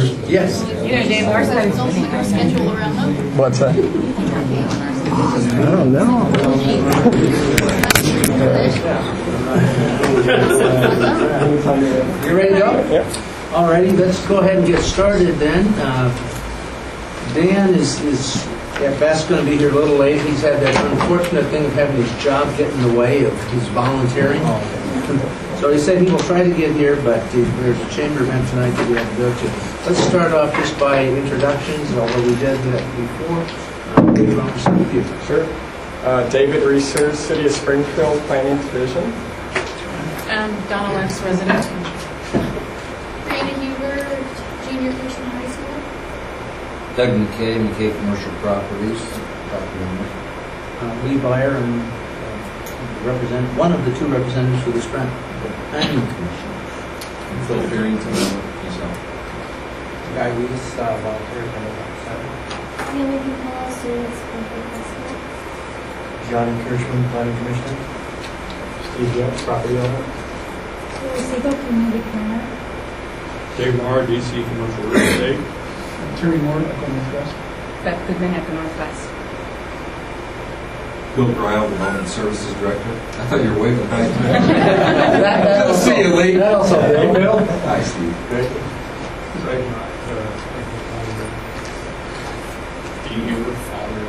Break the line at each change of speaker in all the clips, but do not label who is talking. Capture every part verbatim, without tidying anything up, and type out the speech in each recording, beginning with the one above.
Yes.
You know, Dave, our schedule around them.
What's that?
I don't know. You ready to go?
Yep.
Alrighty, let's go ahead and get started then. Uh, Dan is, is at best going to be here a little late. He's had that unfortunate thing of having his job get in the way of his volunteering. So he said he will try to get here, but uh, there's a chamber event tonight that we have to go to. Let's start off just by introductions, although we did that before. Um, David, I'll start with you.
Sure. Uh, David Reeser, City of Springfield Planning Division.
Um, Donna West, resident.
Brandon Huber, junior freshman high school.
Doug McKay, McKay Commercial Properties, property owner.
Uh, Lee Byer, and uh, represent one of the two representatives for the Sprint Planning Commission.
Phil Farrington, myself.
Guy Weiss, uh, volunteer from about seven.
Taylor Dupont, students from high school.
Johnny Kirschman, Planning Commissioner.
Steve Jones, property owner.
Siegel, community planner.
Dave Marr, D C Commercial Real Estate.
Terry Moore, Echo Northwest.
Beth Goodman, Echo Northwest.
Bill Gryle, Development Services Director. I thought you were waving hi.
I'll
see you late.
That also Bill.
Bill.
Hi, Steve.
Great.
Dean Huber, father.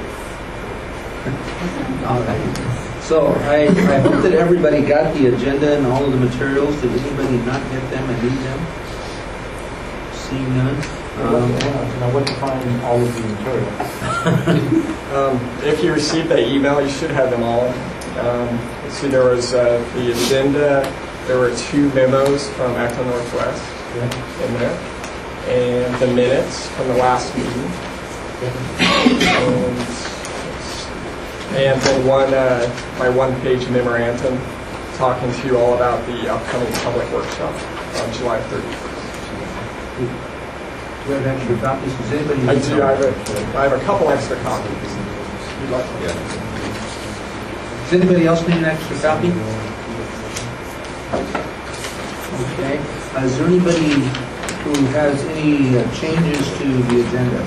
All right. So I, I hope that everybody got the agenda and all of the materials. Did anybody not get them and need them? Seeing none. Um,
Now, what define all of the material?
Um, if you received that email, you should have them all. Um, let's see, there was uh, the agenda. There were two memos from Echo Northwest in there, and the minutes from the last meeting, and, and then one uh, my one-page memorandum talking to you all about the upcoming public workshop on July thirty-first.
Do you have extra copies? Does anybody need
I do.
some?
I have a, I have a couple extra copies. You'd like to get them.
Does anybody else need an extra copy? Okay. Uh, is there anybody who has any uh, changes to the agenda?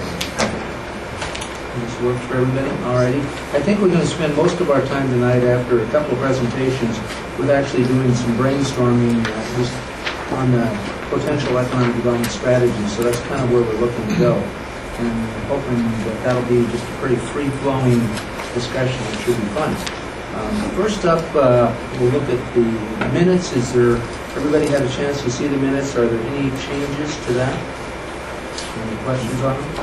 This works for everybody? Alrighty. I think we're going to spend most of our time tonight, after a couple of presentations, with actually doing some brainstorming uh, just on the potential economic development strategy. So that's kind of where we're looking to go. And hoping that that'll be just a pretty free-flowing discussion. It should be fun. Um, first up, uh, we'll look at the minutes. Is there, everybody had a chance to see the minutes? Are there any changes to that? Any questions on them?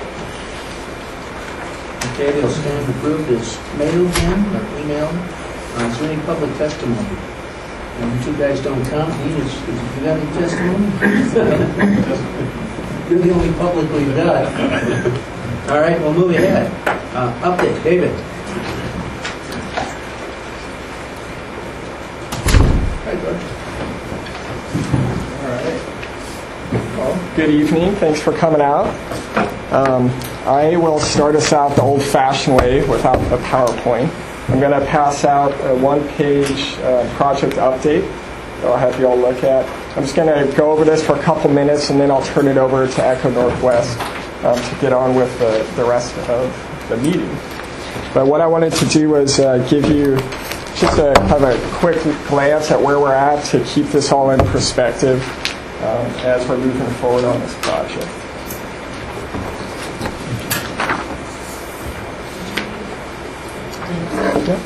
Okay, they'll stand approved as mailed in or emailed. Uh, is there any public testimony? And you two guys don't count. Ian, is, is, you got any testimony? You're the only public we've got. All right, we'll move ahead. Uh, update, David. Hi, George.
All right. Well, good evening. Thanks for coming out. Um, I will start us out the old-fashioned way without a PowerPoint. I'm going to pass out a one-page uh, project update that I'll have you all look at. I'm just going to go over this for a couple minutes, and then I'll turn it over to Echo Northwest um, to get on with the, the rest of the meeting. But what I wanted to do was uh, give you just a kind of a quick glance at where we're at to keep this all in perspective um, as we're moving forward on this project. Yep.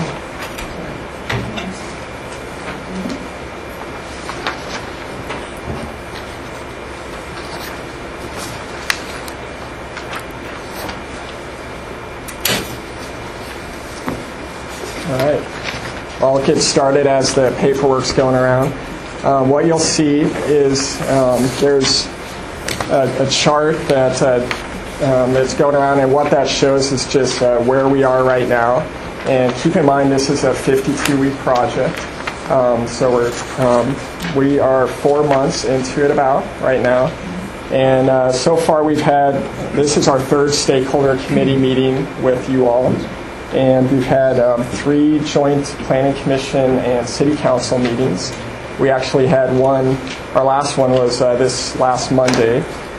All right. Well, I'll get started as the paperwork's going around. Um, what you'll see is um, there's a, a chart that uh, um, that's going around, and what that shows is just uh, where we are right now. And keep in mind, this is a fifty-two week project, um, so we're um, we are four months into it about right now. And uh, so far, we've had this is our third stakeholder committee meeting with you all. And we've had um, three joint planning commission and city council meetings. We actually had one, our last one was uh, this last Monday.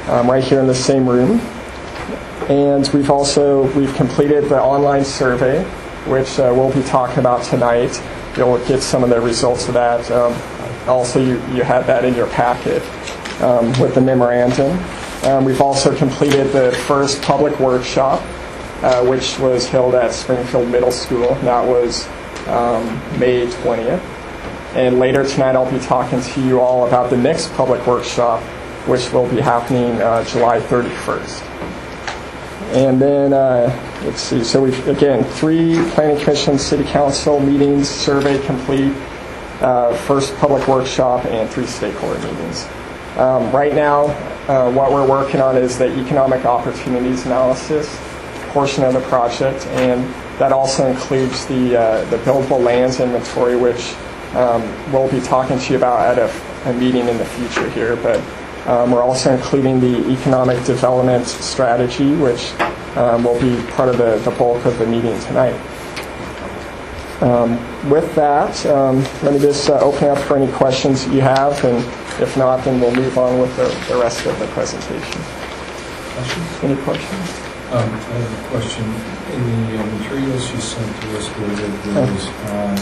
um, right here in the same room. And we've also, we've completed the online survey, which uh, we'll be talking about tonight. You'll get some of the results of that. Um, also, you, you had that in your packet um, with the memorandum. Um, we've also completed the first public workshop, uh, which was held at Springfield Middle School. That was um, May twentieth. And later tonight, I'll be talking to you all about the next public workshop, which will be happening uh, July thirty-first. And then, uh, let's see, so we've, again, three Planning Commission, City Council meetings, survey complete, uh, first public workshop, and three stakeholder meetings. Um, right now, uh, what we're working on is the economic opportunities analysis portion of the project, and that also includes the, uh, the buildable lands inventory, which um, we'll be talking to you about at a, a meeting in the future here. But Um, we're also including the economic development strategy, which um, will be part of the, the bulk of the meeting tonight. Um, with that, um, let me just uh, open up for any questions you have, and if not, then we'll move on with the, the rest of the presentation.
Questions?
Any questions?
Um, I have a question. In the uh, materials you sent to us, where there was, um,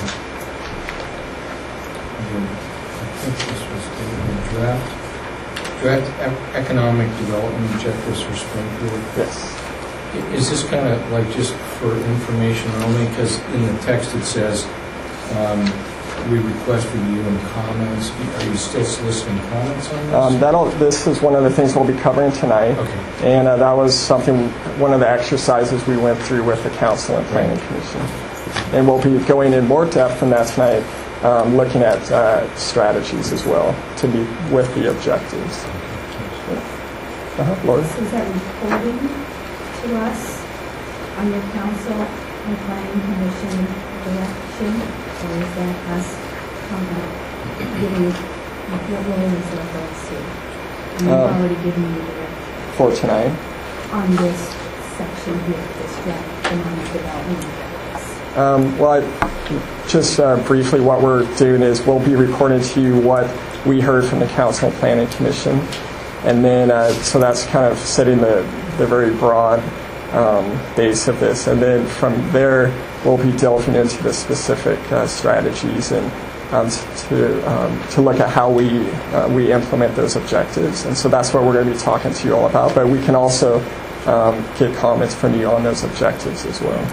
I think this was the draft. Draft e- economic development objectives for Springfield.
Yes.
I- Is this kind of like just for information only? Because in the text it says, um, we request review and comments. Are you still soliciting comments on this?
Um, that'll, this is one of the things we'll be covering tonight.
Okay.
And uh, that was something, one of the exercises we went through with the Council and Planning Commission. And we'll be going in more depth in that tonight, um, looking at uh, strategies as well to meet with the objectives. Uh-huh. Lori?
So is that reporting to us on your council and planning commission direction, or is that us um, giving, what role is that for us here? And we've
Um,
already given you direction
For tonight.
on this section here, this draft economic development objectives.
Um, well, I, just uh, briefly, what we're doing is we'll be reporting to you what we heard from the Council and Planning Commission. And then, uh, so that's kind of setting the, the very broad um, base of this. And then from there, we'll be delving into the specific uh, strategies and um, to um, to look at how we uh, we implement those objectives. And so that's what we're going to be talking to you all about. But we can also um, get comments from you on those objectives as well.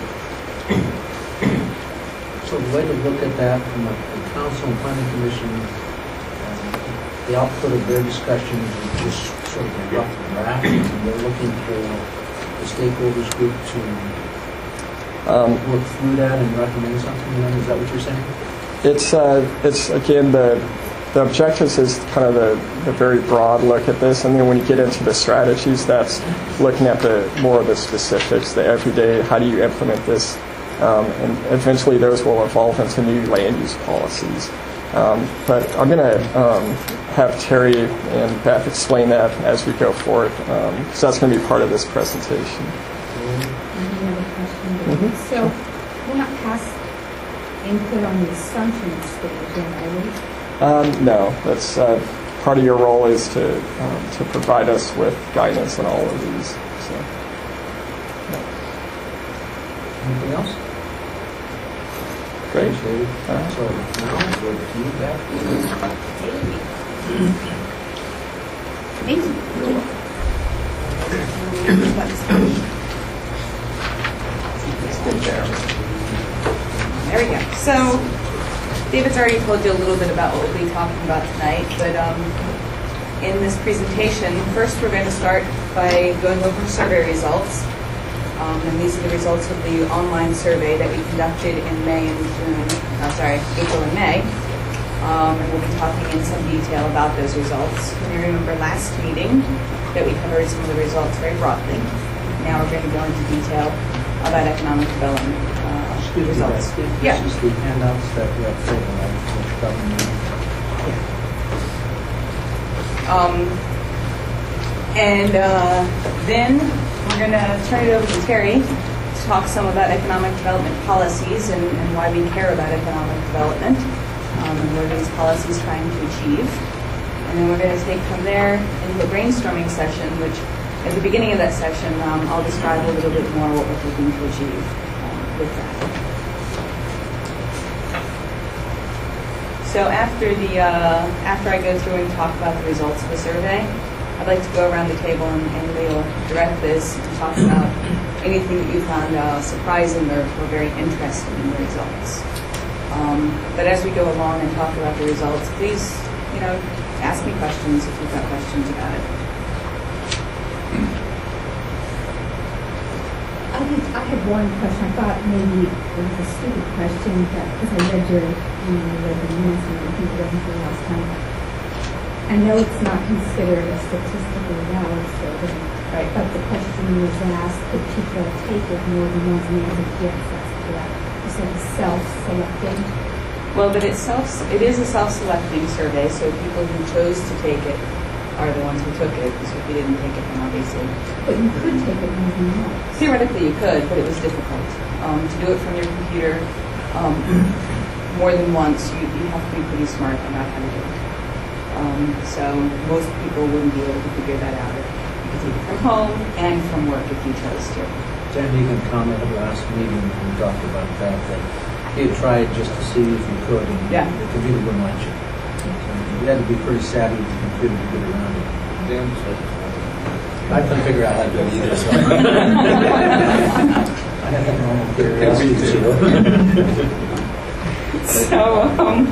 So the way to look at that from the the Council and Planning Commission, uh, the output of their discussions is just sort of a rough draft, and they're looking for the stakeholders group to
Um,
work through that and recommend something to them. Is that what you're saying?
It's uh, it's again the the objectives is kind of the, the very broad look at this, and then when you get into the strategies, that's looking at the more of the specifics, the everyday. How do you implement this? Um, and eventually, those will evolve into new land use policies. Um, but I'm going to um, have Terry and Beth explain that as we go forward, um, so that's going to be part of this presentation.
Any other question?
Mhm.
So we're not past input on the assumptions stage yet, are we?
Um, no, that's uh, part of your role is to um, to provide us with guidance on all of these. So,
Anything else?
great.
David.
All right.
So now we'll go to you, Beth.
Thank
There we go. So, David's already told you a little bit about what we'll be talking about tonight, but um, in this presentation, first we're going to start by going over survey results. Um, and these are the results of the online survey that we conducted in May and June, uh, sorry, April and May. Um, and we'll be talking in some detail about those results. You may remember last meeting that we covered some of the results very broadly. Now we're going to go into detail about economic development uh,
Excuse me,
results.
Beth. This
Yeah.
is the handouts that we have taken on which government.
Um, and uh, then we're going to turn it over to Terry to talk some about economic development policies and, and why we care about economic development um, and what are these policies trying to achieve. And then we're going to take from there into the brainstorming session, which at the beginning of that session, um, I'll describe a little bit more what we're hoping to achieve um, with that. So after the uh, after I go through and talk about the results of the survey, I'd like to go around the table and, and we'll direct this and talk about anything that you found uh, surprising or, or very interesting in the results. Um, but as we go along and talk about the results, please, you know, ask me questions if you've got questions about it.
I think I have one question. I thought maybe it was a stupid question that because I read your, you know, read the minutes and I think it wasn't the last time. I know it's not considered a statistical valid survey, right? But the question was asked, could people take it more than once and answer yes, that's correct. You said it's self-selecting.
Well, but it's self, it is a self-selecting survey, so people who chose to take it are the ones who took it. So if you didn't take it, then obviously.
But you could take it more than once.
Theoretically, you could, but it was difficult. Um, to do it from your computer um, more than once, you, you have to be pretty smart about how to do it. Um, so most people wouldn't be able to figure that out. You could take it from home and from work if you chose to.
Dan Egan commented last meeting when we talked about that, that he had tried just to see if you could, and
Yeah.
the computer wouldn't let you. You had to be pretty savvy with the computer to get around it.
Dan said,
I couldn't figure out how to do it either. So. I have that normal curiosity too.
So, um,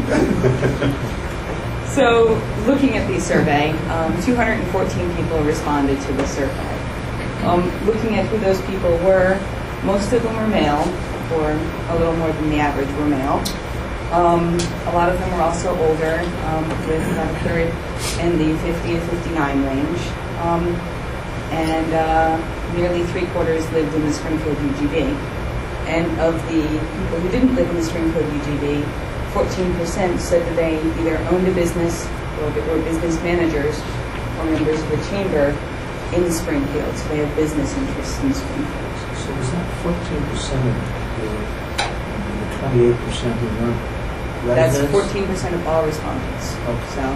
so looking at the survey, um, two hundred fourteen people responded to the survey. Um, looking at who those people were, most of them were male, or a little more than the average were male. Um, a lot of them were also older, um, with about a third in the fifty to fifty-nine range. Um, and uh, nearly three quarters lived in the Springfield U G B. And of the people who didn't live in the Springfield U G B, fourteen percent said that they either owned a business or were business managers or members of the chamber in Springfield. So they have business interests in Springfield.
So is that fourteen percent of the, the twenty-eight percent who weren't residents?
That's fourteen percent of all respondents.
Okay.
So,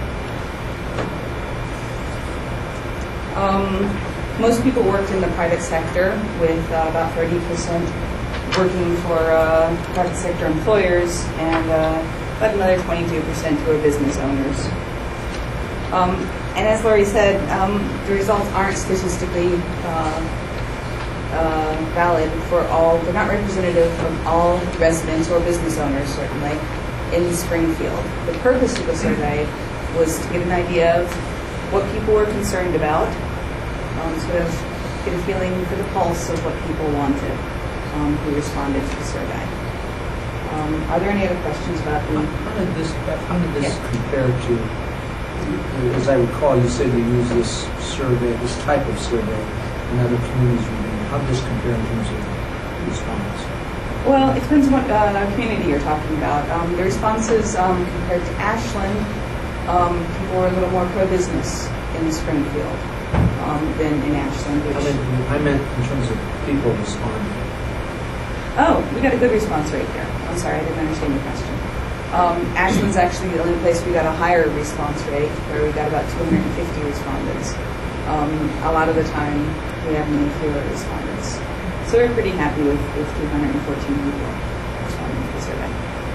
um, most people worked in the private sector, with uh, about thirty percent working for uh, private sector employers, and uh, about another twenty-two percent who are business owners. Um, and as Lori said, um, the results aren't statistically uh, uh, valid for all. They're not representative of all residents or business owners, certainly, in Springfield. The purpose of the survey was to get an idea of what people were concerned about, um, sort of get a feeling for the pulse of what people wanted, um, who responded to the survey. Um, are there any other questions about
How,
the...
how did this, how did this
Yeah.
compare to, as I recall, you said you use this survey, this type of survey in other communities you're in. How did this compare in terms of response?
Well, it depends on what uh, community you're talking about. Um, the responses um, compared to Ashland, um, people were a little more pro-business in Springfield um, than in Ashland. Which,
I meant, I meant in terms of people responding.
oh, we got a good response rate there. I'm sorry, I didn't understand your question. Um, Ashland's actually the only place we got a higher response rate, where we got about two hundred fifty respondents. Um, a lot of the time, we have many fewer respondents. So we're pretty happy with, with two hundred fourteen people responding to the survey.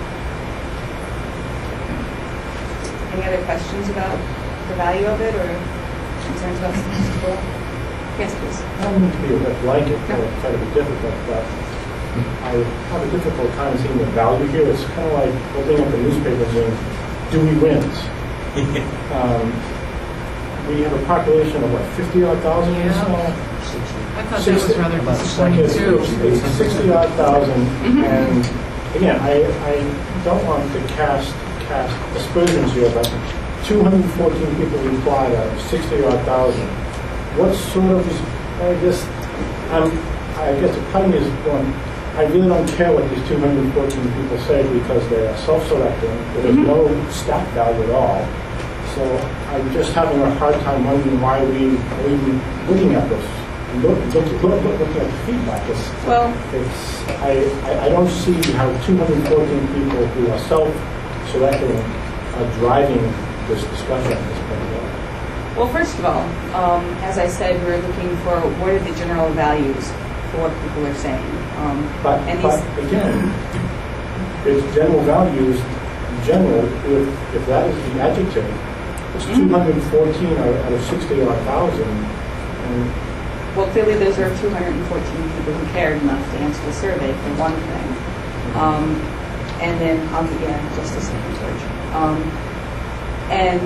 Any other questions about the value of it, or concerns about statistical? Yes, please.
I don't mean to be a bit blanket or try to be difficult, but I have a difficult time seeing the value here. It's kind of like looking at the newspaper saying, Dewey wins. um, we have a population of, what, fifty-odd thousand or so?
I thought that was rather
About
disappointing too.
sixty-odd thousand, and again, I, I don't want to cast cast aspersions here, but two hundred fourteen people replied out of sixty-odd thousand. What sort of, I guess, um, I guess the problem is going, I really don't care what these two hundred fourteen people say because they are self-selecting. There's mm-hmm. no stat value at all. So I'm just having a hard time wondering why we are even looking at this. Look, look, look, look, looking at the feedback. It's,
well,
it's, I, I, I don't see how two hundred fourteen people who are self-selecting are driving this discussion at this point?
Well, first of all, um, as I said, we're looking for what are the general values for what people are saying. Um,
But,
and
but
these,
again, it's general values, general, if, if that is the adjective, it's
Mhm.
two hundred fourteen out out of sixty odd thousand. And
well, clearly those are two hundred fourteen people who cared enough to answer the survey, for one thing. Um, and then, I'll give you just a second, George. Um, and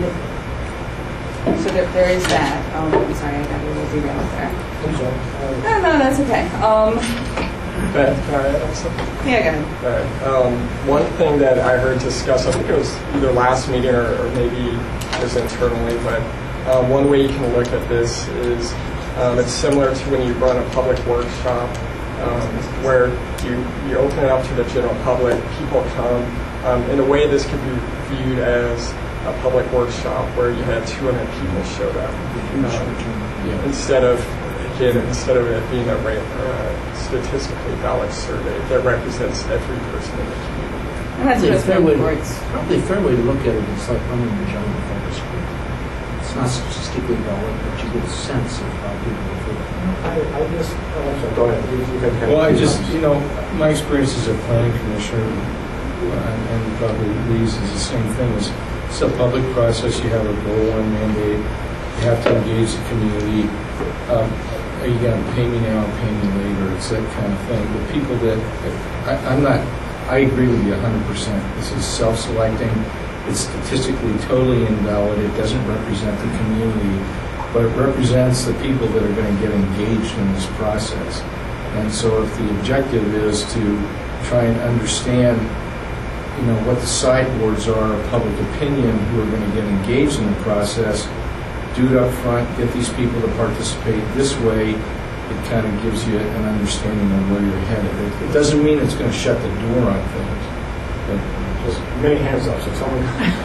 so there, there is that. Um, I'm sorry, I got a little derailed there.
I'm sorry. uh,
No, no, that's okay. Um,
But, all right, that's-
yeah, go ahead.
all right. Um, one thing that I heard discussed, I think it was either last meeting or, or maybe it was internally, but um, one way you can look at this is um, it's similar to when you run a public workshop um, where you, you open it up to the general public, people come. Um, in a way, this could be viewed as a public workshop where you had two hundred people showed up. Um, instead of, again, instead of it being a ra- uh, statistically valid survey that represents every person in the community.
And that's
Probably a
just
fair way to-
reports.
Probably a fair way to look at it is like running a giant focus group. It's not statistically valid, but you get a sense of how people are feeling.
I, I just, oh, I'm sorry, go ahead. You- you can kind of-
Well, I just, you know, my experience as a planning commissioner, uh, and probably Lee's is the same thing, is it's a public process, you have a goal and mandate, you have to engage the community. Um, are you going to pay me now or pay me later? It's that kind of thing. The people that, I, I'm not, I agree with you one hundred percent. This is self-selecting. It's statistically totally invalid. It doesn't represent the community, but it represents the people that are going to get engaged in this process. And so if the objective is to try and understand, you know, what the sideboards are of public opinion who are going to get engaged in the process, do it up front, get these people to participate this way, it kind of gives you an understanding of where you're headed. It, it doesn't mean it's going to shut the door on things, but just
Many hands up, so someone.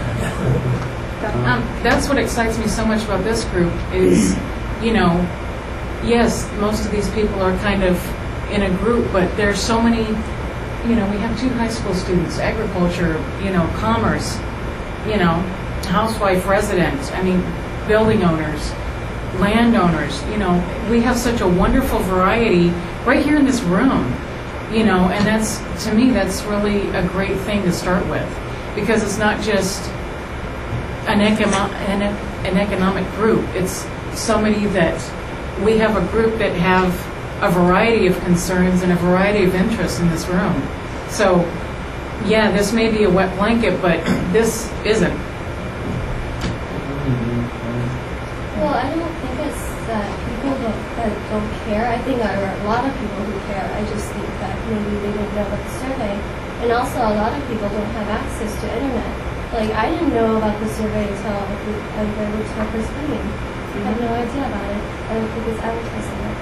Um, that's what excites me so much about this group is, you know, yes, most of these people are kind of in a group, but there's so many, you know, we have two high school students, agriculture, you know, commerce, you know, housewife, resident, I mean, building owners, landowners, you know, we have such a wonderful variety right here in this room, you know, and that's, to me, that's really a great thing to start with, because it's not just an, econo- an, an economic group, it's so many that we have a group that have a variety of concerns and a variety of interests in this room. So, yeah, this may be a wet blanket, but this isn't.
Well, I don't think it's that people don't, that don't care. I think there are a lot of people who care. I just think that maybe they didn't know about the survey. And also, a lot of people don't have access to internet. Like, I didn't know about the survey until I went to my first meeting. I had no idea about it. I don't think it's advertised on it.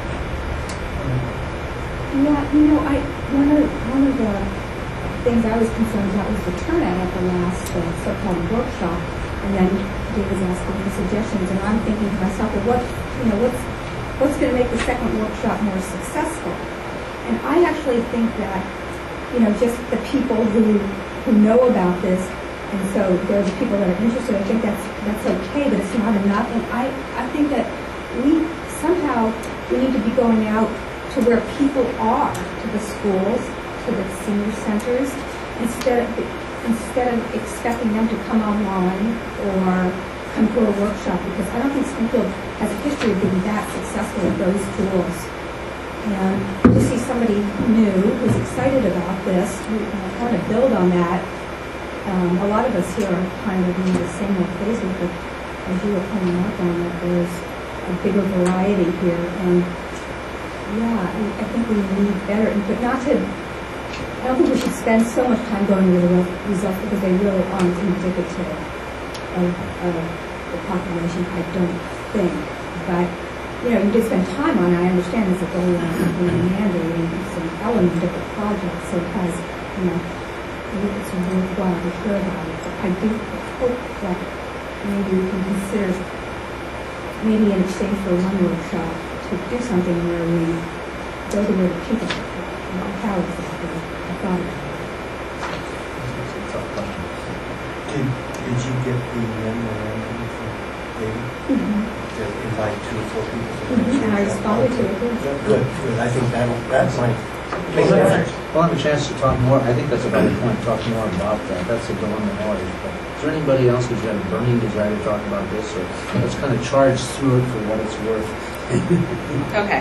Yeah, you know, I, one of, one of the things I was concerned about was the turnout at the last uh, so-called workshop. And then Dave was asking for suggestions, and I'm thinking to myself, well, what, you know, what's, what's going to make the second workshop more successful? And I actually think that, you know, just the people who, who know about this, and so there are the people that are interested, I think that's, that's okay, but it's not enough. And I, I think that we, somehow, we need to be going out to where people are, to the schools, to the senior centers, instead of, instead of expecting them to come online or come to a workshop, because I don't think Springfield has a history of being that successful with those tools. And to see somebody new who's excited about this, who uh, want to build on that, um, a lot of us here are kind of in the same old places, but as you were pointing out on that, there's a bigger variety here. And yeah, I, I think we need better input, not to I don't think we should spend so much time going over the results because they really aren't indicative of, of the population, I don't think. But, you know, you did spend time on it. I understand there's a goal on mandating some element of the project, so it has, you know, it's worthwhile to hear about it. But I do hope that maybe we can consider, maybe in exchange for one workshop, to do something where we go to where the people are, how it's
Did, did you get the memorandum from David? To invite two or four people to the next
And I responded to it.
Good, good, good. I think that, that might make a
We'll
difference.
have we'll have a chance to talk more, I think that's a valid point, talk more about that, that's a dilemma always. But is there anybody else who's got a burning desire to talk about this, or let's kind of charge through it for what it's worth?
Okay.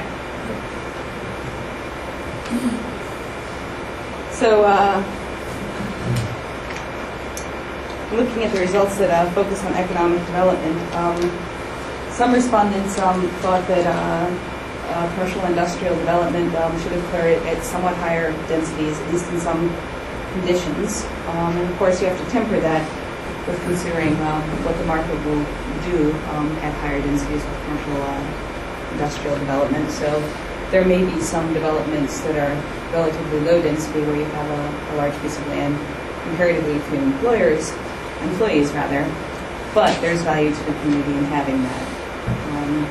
So, uh, looking at the results that uh, focus on economic development, um, some respondents um, thought that uh, uh, commercial industrial development um, should occur at, at somewhat higher densities, at least in some conditions. Um, and of course, you have to temper that with considering um, what the market will do um, at higher densities with commercial uh, industrial development. So there may be some developments that are relatively low density where you have a, a large piece of land, comparatively few employers, employees rather, but there's value to the community in having that. Um,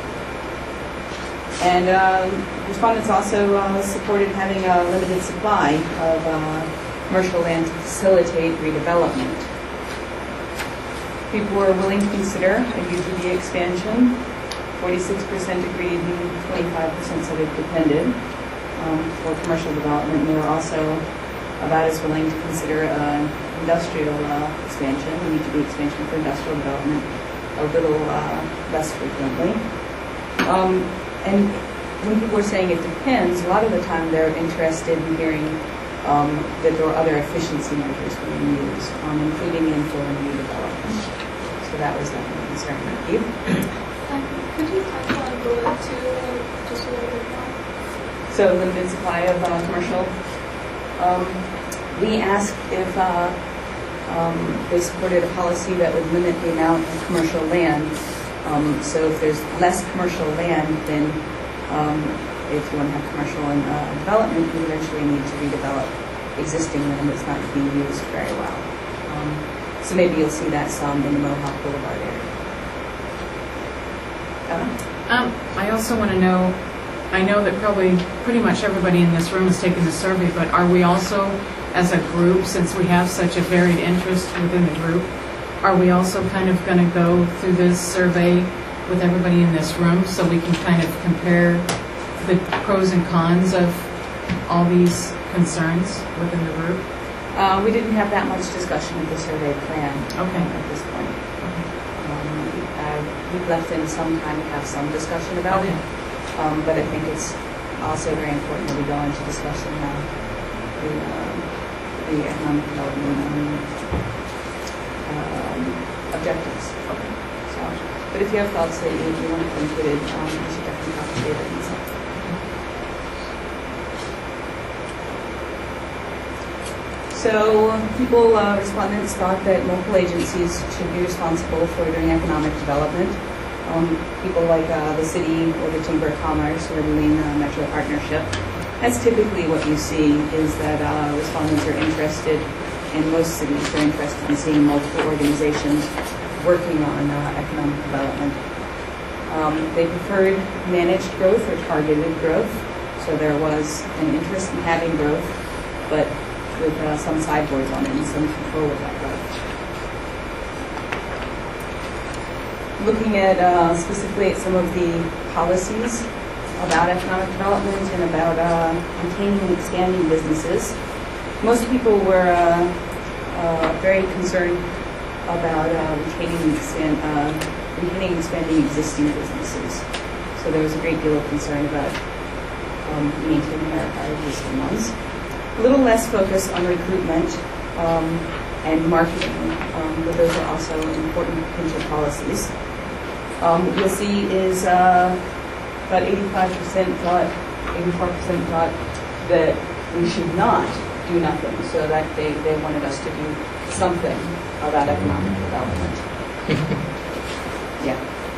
and uh, respondents also uh, supported having a limited supply of uh, commercial land to facilitate redevelopment. People were willing to consider a U G B expansion. forty-six percent agreed and twenty-five percent said it depended um, for commercial development. They were also about as willing to consider uh, industrial uh, expansion, a U G B expansion for industrial development, a little uh, less frequently. Um, and when people are saying it depends, a lot of the time they're interested in hearing um, that there are other efficiency measures being used, um, including infill and redevelopment. So that was definitely concerning. You?
Um, could you touch on bullet two just a little bit more?
So limited supply of uh, commercial. Um, we asked if uh, um, they supported a policy that would limit the amount of commercial land. Um, so if there's less commercial land, then um, if you want to have commercial and, uh, development, you eventually need to redevelop existing land that's not being used very well. Um, so maybe you'll see that some in the Mohawk Boulevard area. Ella?
Um, I also want to know, I know that probably pretty much everybody in this room has taken the survey, but are we also, as a group, since we have such a varied interest within the group, are we also kind of going to go through this survey with everybody in this room so we can kind of compare the pros and cons of all these concerns within the group?
Uh, we didn't have that much discussion of the survey plan
Okay.
at this point. Um, uh, we've left in some time to have some discussion about
Okay.
it, um, but I think it's also very important that we go into discussing uh, the, um, the economic development um, um, objectives. So, but if you have thoughts that you, you want to be included, um, you should definitely talk to David and stuff. So people, uh, respondents thought that local agencies should be responsible for doing economic development. Um, people like uh, the city or the Chamber of Commerce or the Lean uh, Metro Partnership. That's typically what you see is that uh, respondents are interested, in most cities, they're interested in seeing multiple organizations working on uh, economic development. Um, they preferred managed growth or targeted growth. So there was an interest in having growth, but with uh, some sideboards on it and some control of that growth. Looking at uh, specifically at some of the policies about economic development and about uh, retaining and expanding businesses, most people were uh, uh, very concerned about uh, retaining and expand, uh, retaining and expanding existing businesses. So there was a great deal of concern about um, maintaining our, our existing ones. A little less focus on recruitment um, and marketing, um, but those are also important potential policies. Um, what you'll see is uh, about eighty-five percent thought, eighty-four percent thought that we should not do nothing, so that they, they wanted us to do something about economic development. Yeah.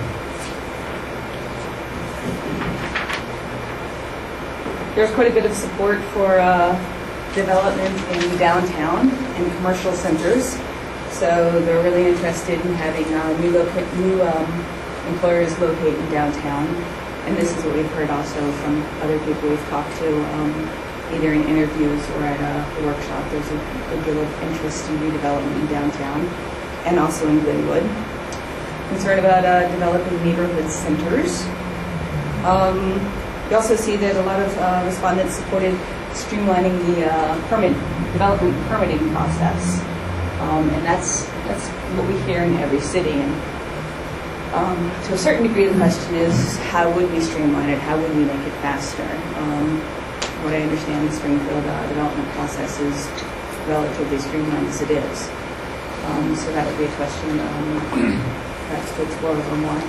There's quite a bit of support for uh, development in downtown and commercial centers. So they're really interested in having uh, new, loca- new um, employers locate in downtown. And this is what we've heard also from other people we've talked to, um, either in interviews or at uh, the workshop. There's a good deal of interest in redevelopment in downtown. and also in Glenwood. Concern about uh, developing neighborhood centers. Um, we also see that a lot of uh, respondents supported streamlining the uh, permit development permitting process, um, and that's that's what we hear in every city. And um, to a certain degree, the question is, how would we streamline it? How would we make it faster? Um, what I understand, the Springfield uh, development process is relatively streamlined as it is. Um, so that would be a question um, perhaps to explore a little more.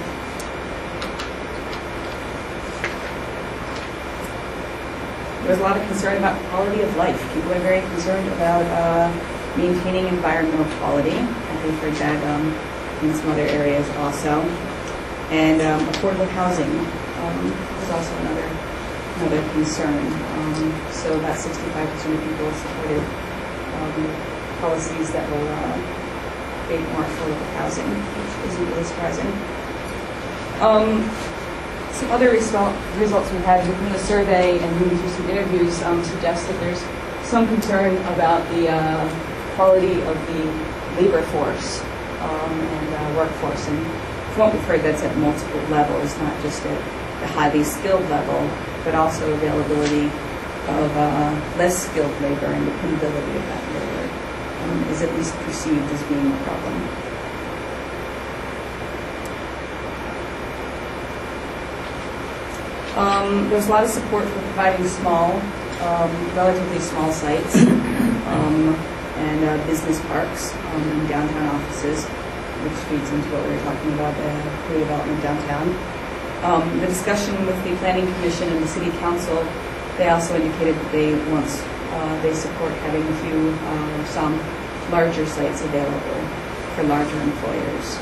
There's a lot of concern about quality of life. People are very concerned about uh, maintaining environmental quality. I think heard that um, in some other areas also. And um, affordable housing um, is also another another concern. Um, so about sixty-five percent of people supported um, policies that will uh, create more affordable housing, which isn't really surprising. Um, Some other result, results we had within the survey and moving through some interviews um, suggest that there's some concern about the uh, quality of the labor force um, and uh, workforce. And from what we've heard, that's at multiple levels, not just at the highly skilled level, but also availability of uh, less skilled labor and dependability of that labor um, is at least perceived as being a problem. Um, there's a lot of support for providing small, um, relatively small sites um, and uh, business parks um, and downtown offices, which feeds into what we were talking about, the redevelopment downtown. Um, the discussion with the Planning Commission and the City Council, they also indicated that they want, uh, they support having a few uh, or some larger sites available for larger employers.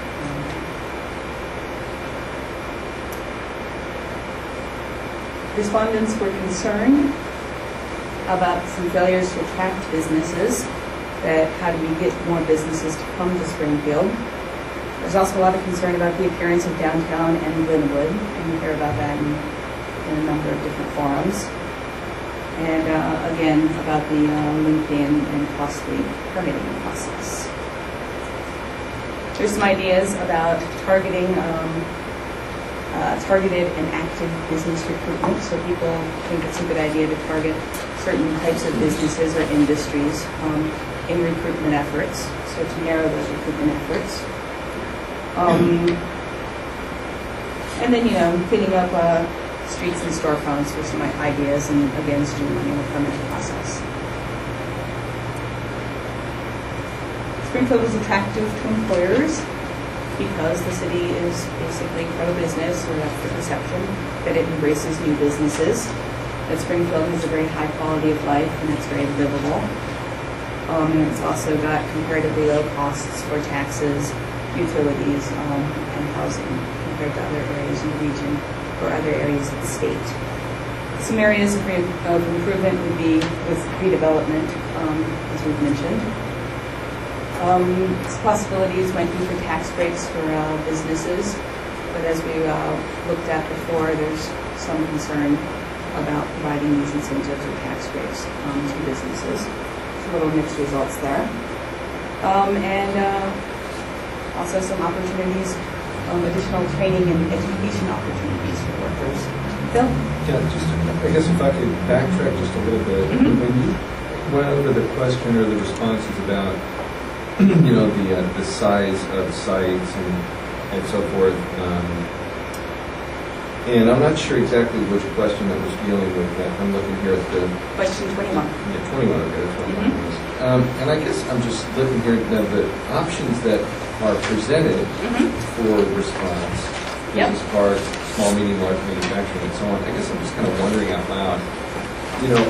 Respondents were concerned about some failures to attract businesses, that how do we get more businesses to come to Springfield. There's also a lot of concern about the appearance of downtown and Glenwood, and you hear about that in, in a number of different forums. And uh, again, about the uh, lengthy and, and costly permitting process. There's some ideas about targeting um, Uh, targeted and active business recruitment. So people think it's a good idea to target certain types of businesses or industries um, in recruitment efforts, so to narrow those recruitment efforts. Um, and then, you know, cleaning up uh, streets and storefronts with some ideas, and again, streamlining the permitting process. Springfield is attractive to employers because the city is basically pro-business, or that's the perception, that it embraces new businesses, that Springfield has a very high quality of life and it's very livable. Um, and it's also got comparatively low costs for taxes, utilities, um, and housing compared to other areas in the region or other areas of the state. Some areas of, of improvement would be with redevelopment, um, as we've mentioned. Um, possibilities might be for tax breaks for uh, businesses, but as we uh, looked at before, there's some concern about providing these incentives or tax breaks um, to businesses. So a little mixed results there. Um, and uh, also some opportunities, um, additional training and education opportunities for workers. Phil?
Yeah, just, I guess if I could backtrack just a little bit. Mm-hmm. When you went over the question or the responses about you know, the uh, the size of sites and and so forth. Um, and I'm not sure exactly which question that was dealing with that. I'm looking here at the
question twenty-one.
Yeah, twenty-one. Okay, that's what
mm-hmm.
it was. Um, and I guess I'm just looking here at the options that are presented mm-hmm. for response.
Yep.
As far as small, medium, large manufacturing, and so on. I guess I'm just kind of wondering out loud. You know,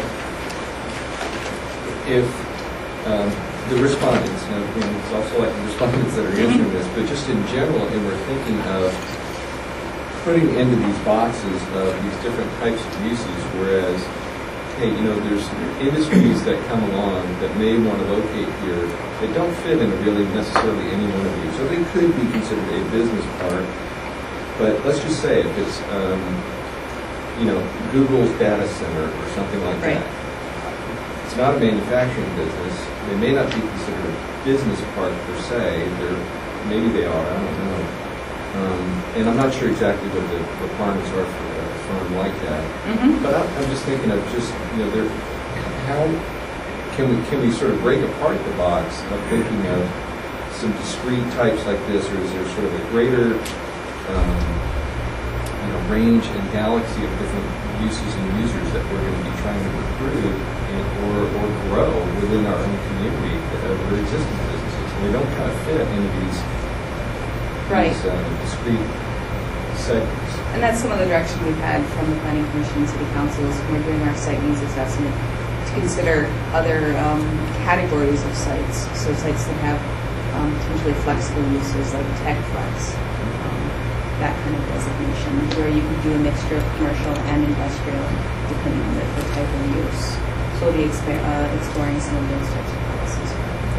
if um, the respondents, you know, it's also like the respondents that are answering this, but just in general, and we're thinking of putting into these boxes of these different types of uses, whereas, hey, you know, there's industries that come along that may want to locate here that don't fit into really necessarily any one of these. So they could be considered a business park, but let's just say if it's, um, you know, Google's data center or something like
right.
that. it's not a manufacturing business. They may not be considered a business park per se. They're, maybe they are, I don't know. Um, and I'm not sure exactly what the requirements are for a firm like that.
Mm-hmm.
But I, I'm just thinking of just, you know, there, how can we can we sort of break apart the box of thinking of some discrete types like this, or is there sort of a greater um, you know, range and galaxy of different uses and users that we're going to be trying to recruit and, or, or grow within our own community that are existing businesses? And they don't kind of fit into these,
Right.
these uh, discrete segments.
And that's some of the direction we've had from the Planning Commission and City Councils when we're doing our site needs assessment, to consider other um, categories of sites. So sites that have um, potentially flexible uses like tech flex, um, that kind of designation, where you can do a mixture of commercial and industrial depending on the, the type of use. So we'll be exp- uh, exploring some of those types of policies.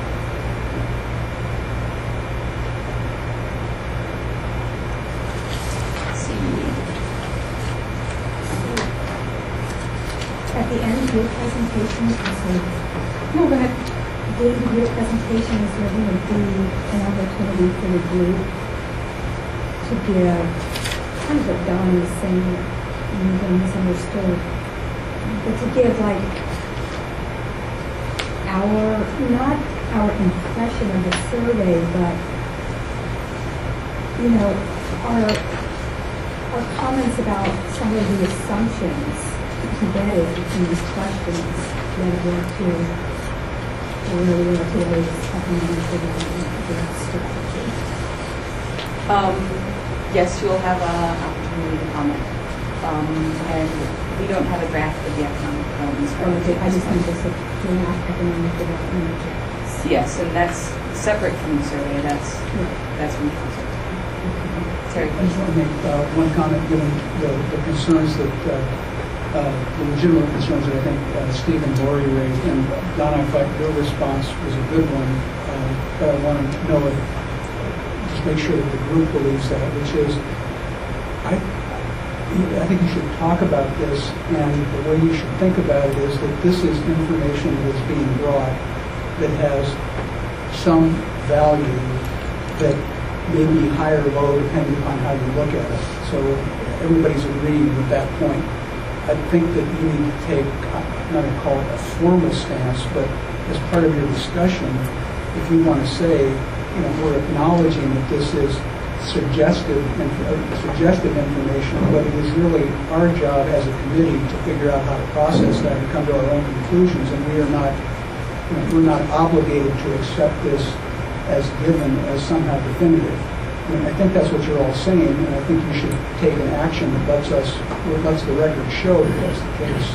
At the end of your presentation, so
No, go ahead.
at the end of your presentation is there going to be an opportunity for the group to give kind of what Don was saying, maybe I misunderstood, but to give like our, not our impression of the survey, but, you know, our, our comments about some of the assumptions embedded in these questions that were to, or really were to raise economic development strategy.
Um, yes, you will have an opportunity to comment. Um, and we don't have a draft of the economic development
Or
strategy.
I just wanted to say, draft economic development objectives.
Yes, and that's separate from the survey. That's that's from the council. Terry,
I just want to make uh, one comment, given the, the concerns that, uh, uh, the legitimate concerns that I think uh, Steve and Lori raised, and Don, I thought your response was a good one, uh, but I want to know it, just make sure that the group believes that, which is, I, I think you should talk about this, and the way you should think about it is that this is information that is being brought that has some value that may be high or low depending upon how you look at it. So everybody's agreed with that point. I think that you need to take, I'm not going to call it a formal stance, but as part of your discussion, if you want to say, you know, we're acknowledging that this is suggestive, uh, suggestive information, but it is really our job as a committee to figure out how to process that and come to our own conclusions, and we are not, you know, we're not obligated to accept this as given, as somehow definitive. I mean, I think that's what you're all saying, and I think you should take an action that lets us, or lets the record show that that's the case.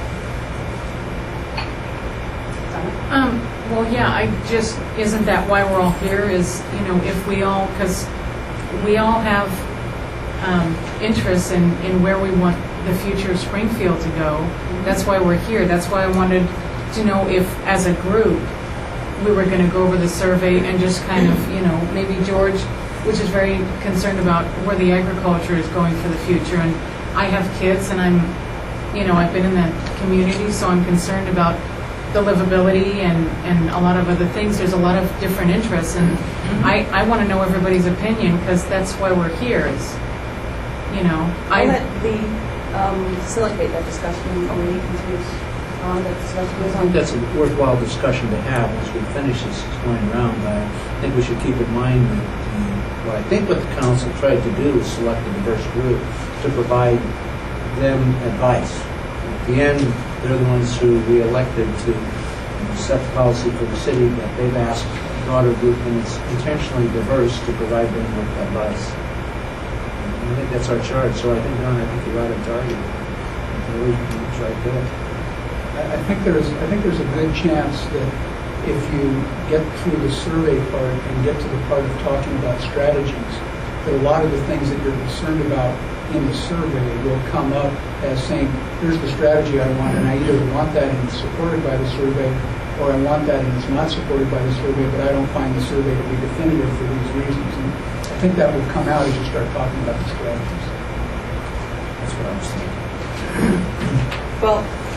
Um, well, yeah, I just, isn't that why we're all here is, you know, if we all, because we all have um, interests in, in where we want the future of Springfield to go. That's why we're here. That's why I wanted to know if, as a group, we were going to go over the survey and just kind of, you know, maybe George, which is very concerned about where the agriculture is going for the future. And I have kids, and I'm, you know, I've been in that community, so I'm concerned about the livability and, and a lot of other things. There's a lot of different interests, and I, I want to know everybody's opinion, because that's why we're here. Is, you know,
I'll
I
let the um, facilitate that discussion when we continue on that discussion goes
I
on.
think that's a worthwhile discussion to have as we finish this going around. But I think we should keep in mind that the, what I think what the council tried to do is select a diverse group to provide them advice. At the end, they're the ones who we elected to, you know, set the policy for the city, but they've asked a broader group, and it's intentionally diverse, to provide them with advice. And I think that's our charge. So I think, Don, I think you're right on target. Really, it's right there.
I I think there's, I think there's a good chance that if you get through the survey part and get to the part of talking about strategies, that a lot of the things that you're concerned about in the survey will come up as saying, here's the strategy I want, and I either want that and it's supported by the survey, or I want that and it's not supported by the survey, but I don't find the survey to be definitive for these reasons. And I think that will come out as you start talking about the strategies. That's what I'm saying.
Well,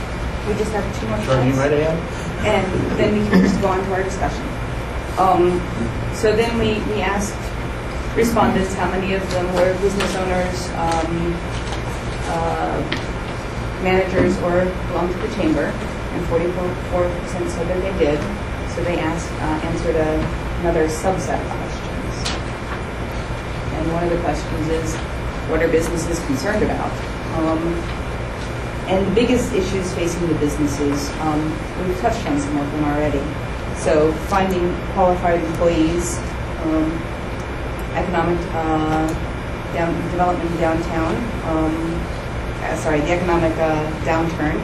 We just have two more
Charging
slides.
right ahead.
And then we can just go on to our discussion. Um, so then we, we asked respondents how many of them were business owners, um, uh, managers, or belonged to the chamber, and forty-four percent said that they did. So they asked, uh, answered a, another subset of questions. And one of the questions is, what are businesses concerned about? Um, and the biggest issues facing the businesses, um, we've touched on some of them already. So finding qualified employees, um, economic uh, down, development in downtown, um, uh, sorry, the economic uh, downturn,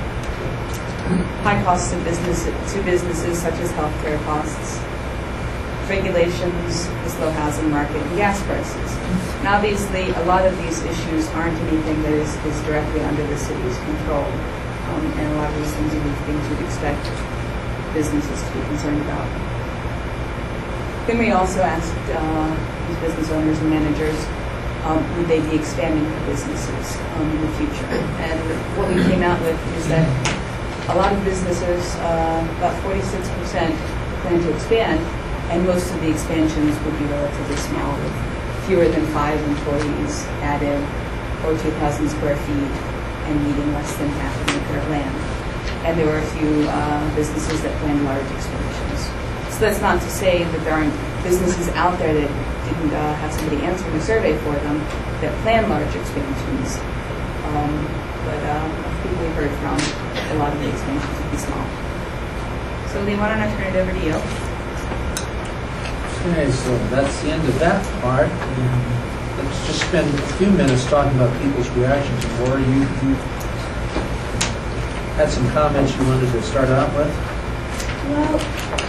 high costs of business to businesses such as healthcare costs, regulations, the slow housing market, and gas prices. And obviously, a lot of these issues aren't anything that is, is directly under the city's control, um, and a lot of these things are the things you'd expect businesses to be concerned about. Then we also asked uh, these business owners and managers, um, would they be expanding their businesses um, in the future? And what we came out with is that a lot of businesses, uh, about forty-six percent, plan to expand, and most of the expansions would be relatively small, with fewer than five employees added, or two thousand square feet, and needing less than half an acre of land. And there were a few uh, businesses that planned large expansions. So that's not to say that there aren't businesses out there that didn't uh, have somebody answering the survey for them that plan large expansions. Um, but uh, people we've heard from, a lot of the expansions would be small. So Lee, why don't I turn it over to you?
Okay, so that's the end of that part. And let's just spend a few minutes talking about people's reactions. Laura, you, you had some comments you wanted to start out with?
Well,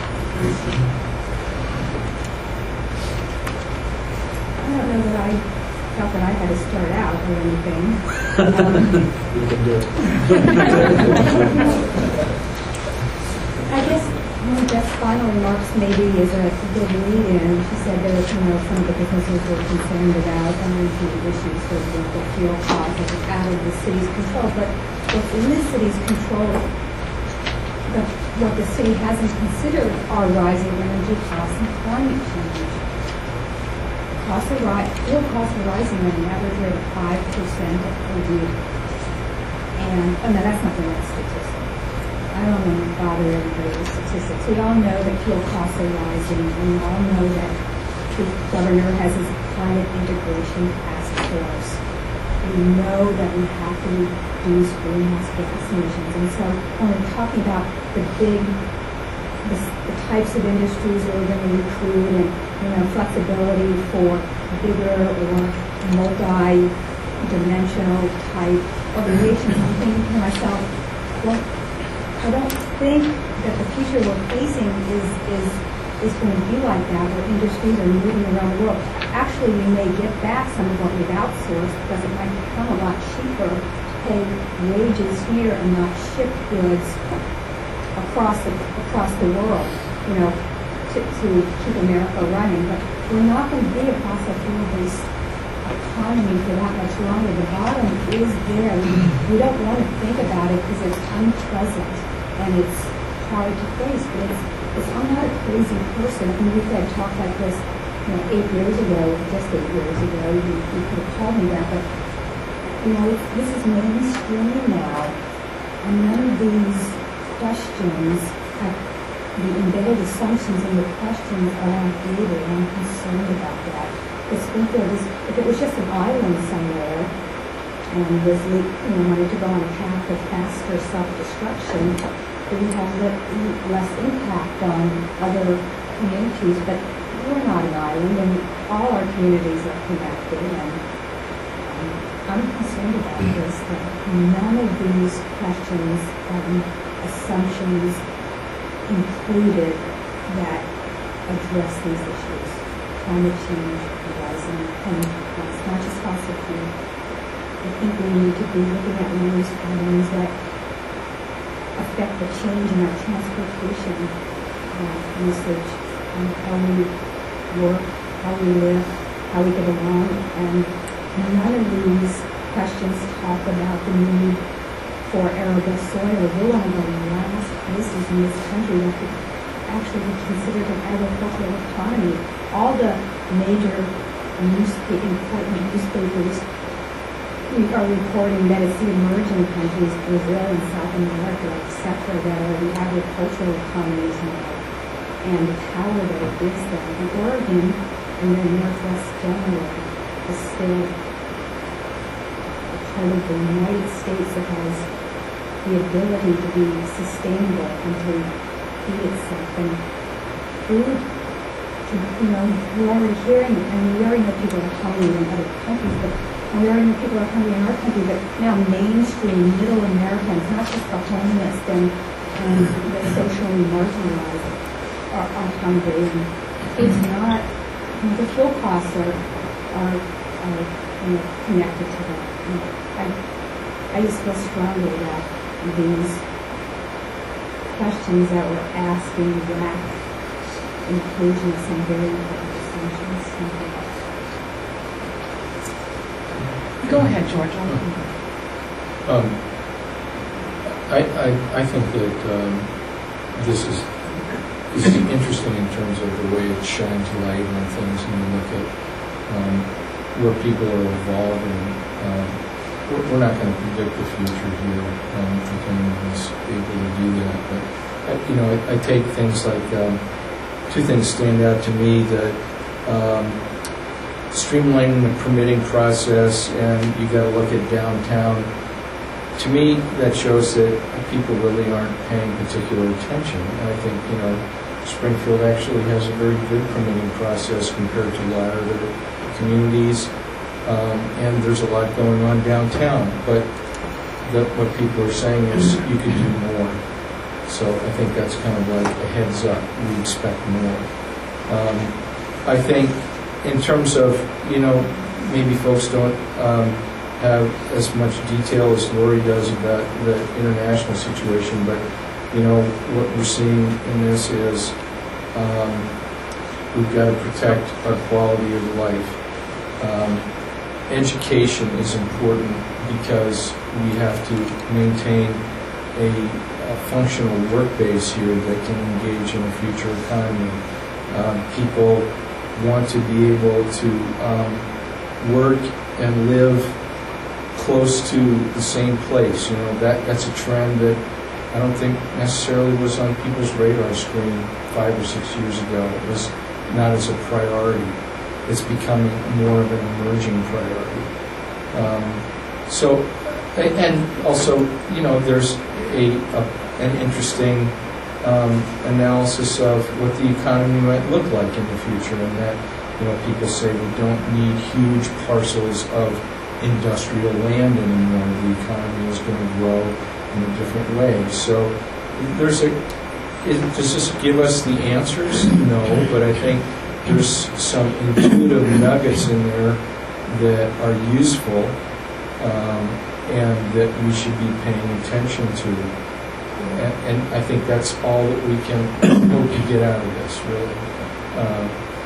I don't know that I felt that I had to start out or anything. Um,
You can do it.
I guess one of Jeff's final remarks maybe is a good lead-in. She said there was, you know, some of the businesses were concerned about energy issues, for example, fuel costs that are out of the city's control. But what's in the city's control, the, what the city hasn't considered are rising energy costs and climate change. Costs are ri- fuel costs are rising at an average rate of five percent a year. And, oh no, that's not the right statistic. I don't want to bother everybody with statistics. We all know that fuel costs are rising, and we all know that the governor has his climate integration task force. We know that we have to reduce greenhouse gas emissions. And so when we're talking about the big, the, the types of industries that we're going to recruit and, you know, flexibility for bigger or multi-dimensional type organizations, I'm thinking to myself, well, I don't think that the future we're facing is is is going to be like that, where industries are moving around the world. Actually, we may get back some of what we've outsourced because it might become a lot cheaper to pay wages here and not ship goods across the across the world, you know, to, to keep America running. But we're not going to be a fossil fuel-based economy for that much longer. The bottom is there. We, we don't want to think about it because it's unpleasant and it's hard to face. But it's, it's I'm not a crazy person. I mean, we've had talk like this, you know, eight years ago, just eight years ago. You, you could have called me that, but you know, it's, this is mainstream now, and none of these questions have the embedded assumptions in the questions are outdated. I'm concerned about that. Because think there was, if it was just an island somewhere and was, you know, wanted to go on a path of faster self-destruction, it would have less impact on other communities. But we're not an island, and all our communities are connected. And um, I'm concerned about this, that none of these questions and assumptions included that address these issues. Climate change, rising energy costs, not just fossil fuel. I think we need to be looking at these patterns that affect the change in our transportation uh, usage, and how we work, how we live, how we get along. And none of these questions talk about the need for arable soil. We're one of the last places in this country that could actually be considered an agricultural economy. All the major newspaper, important newspapers we are reporting that it's the emerging countries, Brazil and South America, et cetera, that are the agricultural economies now. And the power that it gives them. And Oregon, and the Northwest generally, is still a part of the United States that has the ability to be sustainable and to feed itself. And food, you know, we're already hearing, and we already know people are hungry in other countries, but and we already know people are hungry in our country, but now mainstream middle Americans, not just the homeless and, and the socially marginalized, are, are hungry. And it's not, you know, the fuel costs are, are, are you know, connected to that. You know, I, I just feel strongly that these questions that we're asking lack inclusion of some very important distinctions. Thank you.
Go ahead, George.
Um, I, I, I think that um, this is this is interesting in terms of the way it shines light on things, and you look at um, where people are evolving. Um, we're, we're not going to predict the future here. Um, I think anyone's able to do that, but I, you know, I, I take things like um, two things stand out to me that. Um, streamlining the permitting process, and you got to look at downtown. To me, that shows that people really aren't paying particular attention. And I think, you know, Springfield actually has a very good permitting process compared to a lot of other communities, um, and there's a lot going on downtown. But the, what people are saying is you could do more. So I think that's kind of like a heads up. We expect more. Um, I think in terms of, you know, maybe folks don't um, have as much detail as Lori does about the international situation, but, you know, what we're seeing in this is um, we've got to protect our quality of life. Um, education is important because we have to maintain a, a functional work base here that can engage in a future economy. Um, people want to be able to um, work and live close to the same place. You know, that that's a trend that I don't think necessarily was on people's radar screen five or six years ago. It was not as a priority. It's becoming more of an emerging priority. Um, so, and also, you know, there's a, a an interesting Um, analysis of what the economy might look like in the future, and that, you know, people say we don't need huge parcels of industrial land anymore. The economy is going to grow in a different way. So there's a, it, does this give us the answers? No, but I think there's some intuitive nuggets in there that are useful um, and that we should be paying attention to. And, and I think that's all that we can hope to get out of this, really. Um,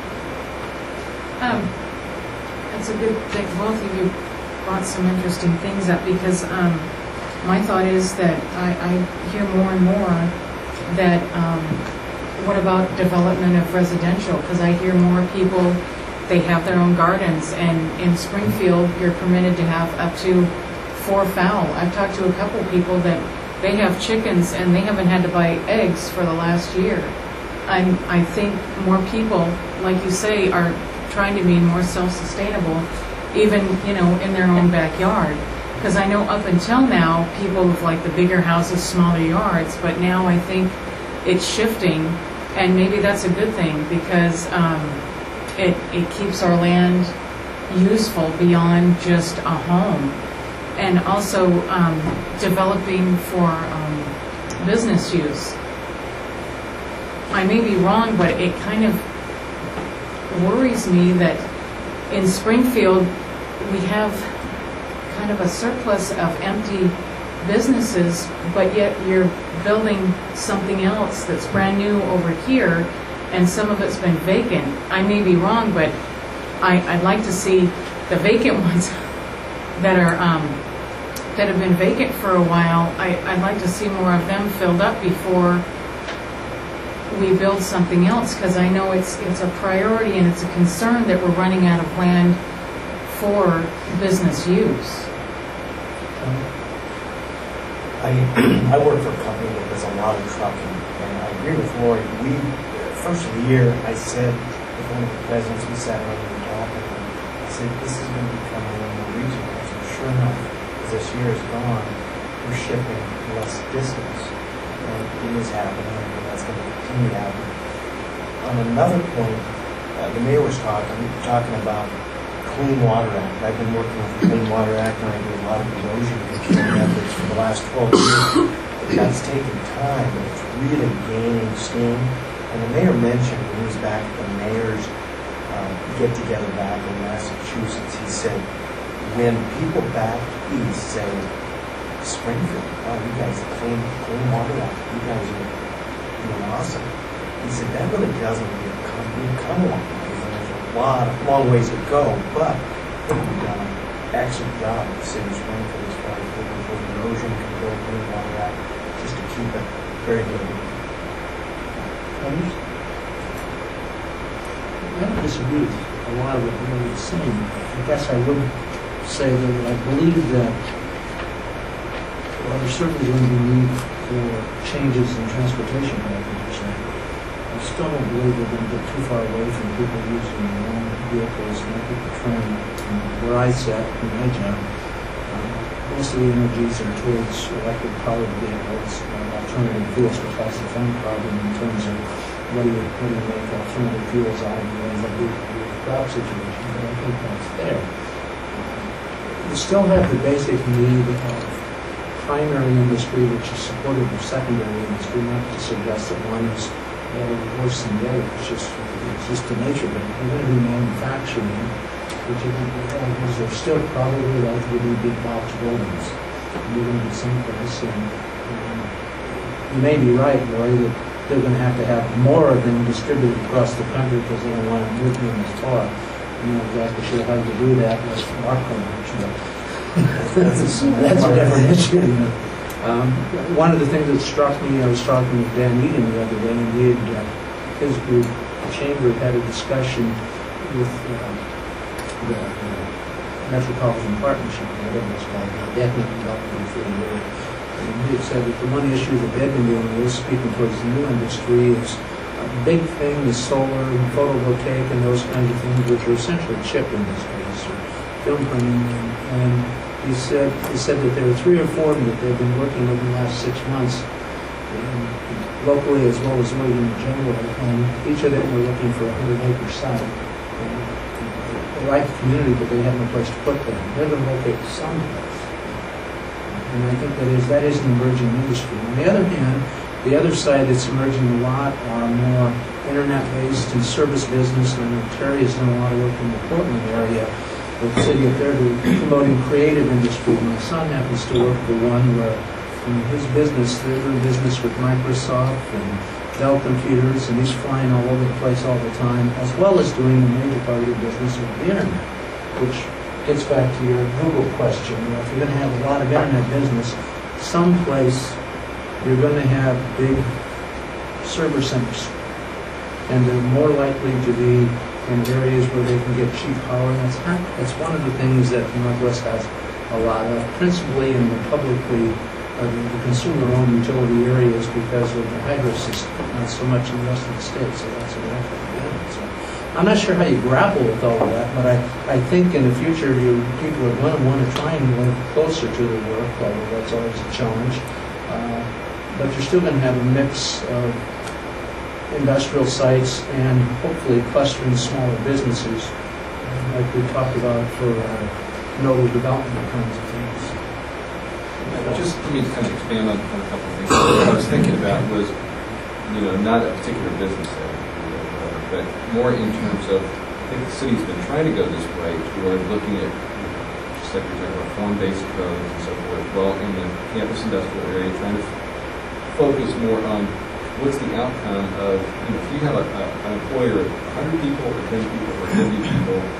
um, that's a good thing. Both of you brought some interesting things up, because um, my thought is that I, I hear more and more that um, what about development of residential? Because I hear more people, they have their own gardens, and in Springfield you're permitted to have up to four fowl. I've talked to a couple people that they have chickens and they haven't had to buy eggs for the last year. I'm, I think more people, like you say, are trying to be more self-sustainable, even, you know, in their own backyard. Because I know up until now, people with like the bigger houses, smaller yards, but now I think it's shifting, and maybe that's a good thing, because um, it, it keeps our land useful beyond just a home. And also um, developing for um, business use. I may be wrong, but it kind of worries me that in Springfield we have kind of a surplus of empty businesses, but yet you're building something else that's brand new over here, and some of it's been vacant. I may be wrong, but I, I'd like to see the vacant ones that are um, that have been vacant for a while, I, I'd like to see more of them filled up before we build something else, because I know it's it's a priority and it's a concern that we're running out of land for business use.
I, I work for a company that does a lot of trucking, and I agree with Lori. We, first of the year, I said, with one of the presidents, we sat around and we were talking, and I said, this is going to become a little more regional. I said, sure enough, as this year is gone, we're shipping less distance, and it is happening, and that's going to continue to happen. On another point, uh, the mayor was talking, talking about Clean Water Act. I've been working with the Clean Water Act, and I do a lot of erosion control efforts for the last twelve years. That's taken time, but it's really gaining steam. And the mayor mentioned when he was back at the mayor's um, get-together back in Massachusetts, he said, when people back east say, Springfield, oh, you guys, the Clean, Clean Water Act, you guys are doing awesome. He said, that really doesn't become, become one, because there's a lot, a long ways to go, but I think we've done an excellent job in the city of Springfield as far as working for the erosion control, Clean Water Act, just to keep it very good.
Others? I don't disagree with a lot of what Mary was saying. I guess I would say that I believe that well, there's certainly going to be need for changes in transportation patterns. I still don't believe we're going to get too far away from people using their own vehicles. And I think the trend, um, where I sat in my job, um, most of the energies are towards electric powered vehicles, uh, alternative fuels, which has its own problem in terms of what do you, what do you make alternative fuels out of the the crop situation, but I think that's there. You still have the basic need of primary industry, which is supportive of secondary industry, not to suggest that one is better or worse than the other. It's just, it's just the nature of it. You're going to do manufacturing, which are going to be, because they're still probably relatively big box buildings. You're going to be someplace, and um, you may be right, Lori, that they're going to have to have more of them distributed across the country because they don't want to move them as far. I'm not exactly sure how to do that with our coverage, but that's, that's a different issue. You know. um, one of the things that struck me, I was talking with Dan Eden the other day, and he had, uh, his group, the chamber, had a discussion with uh, the uh, Metropolitan Partnership, whatever it's called, the Ethnic Development for the World. And he had said that the one issue that they've been dealing with, speaking towards the new industry, is a big thing is solar and photovoltaic and those kinds of things, which are essentially chip industries or film printing. And, and he said he said that there are three or four of them that they've been working with in the last six months, and locally as well as Oregon in general. And each of them were looking for a hundred acre site. And they like the community, but they have no place to put them. They're going to locate someplace. And I think that is that is an emerging industry. On the other hand, the other side that's emerging a lot are more internet-based and service business. And I know Terry has done a lot of work in the Portland area with the city up there to promoting creative industry. My son happens to work for one where in his business, they're doing business with Microsoft and Dell computers, and he's flying all over the place all the time, as well as doing a major part of the business with the internet, which gets back to your Google question. You know, if you're going to have a lot of internet business, someplace you're going to have big server centers, and they're more likely to be in areas where they can get cheap power. And that's not, that's one of the things that Northwest has a lot of, principally in the publicly, uh, the consumer-owned utility areas because of the hydro system, not so much in the rest of the state. So that's a benefit again. So I'm not sure how you grapple with all of that, but I, I think in the future you people are going to want to try and live closer to their work, although that's always a challenge. Uh, but you're still going to have a mix of industrial sites and hopefully clustering smaller businesses, uh, like we talked about for uh, nodal development kinds of things.
Just let me kind of expand on, on a couple of things. What I was thinking about was, you know, not a particular business area, you know, uh, but more in terms of, I think the city's been trying to go this way toward looking at, you know, just like you're talking about form-based codes and so forth, well, in the campus industrial area, trying to focus more on what's the outcome of, you know, if you have a, a, an employer of one hundred people or ten people or fifty people,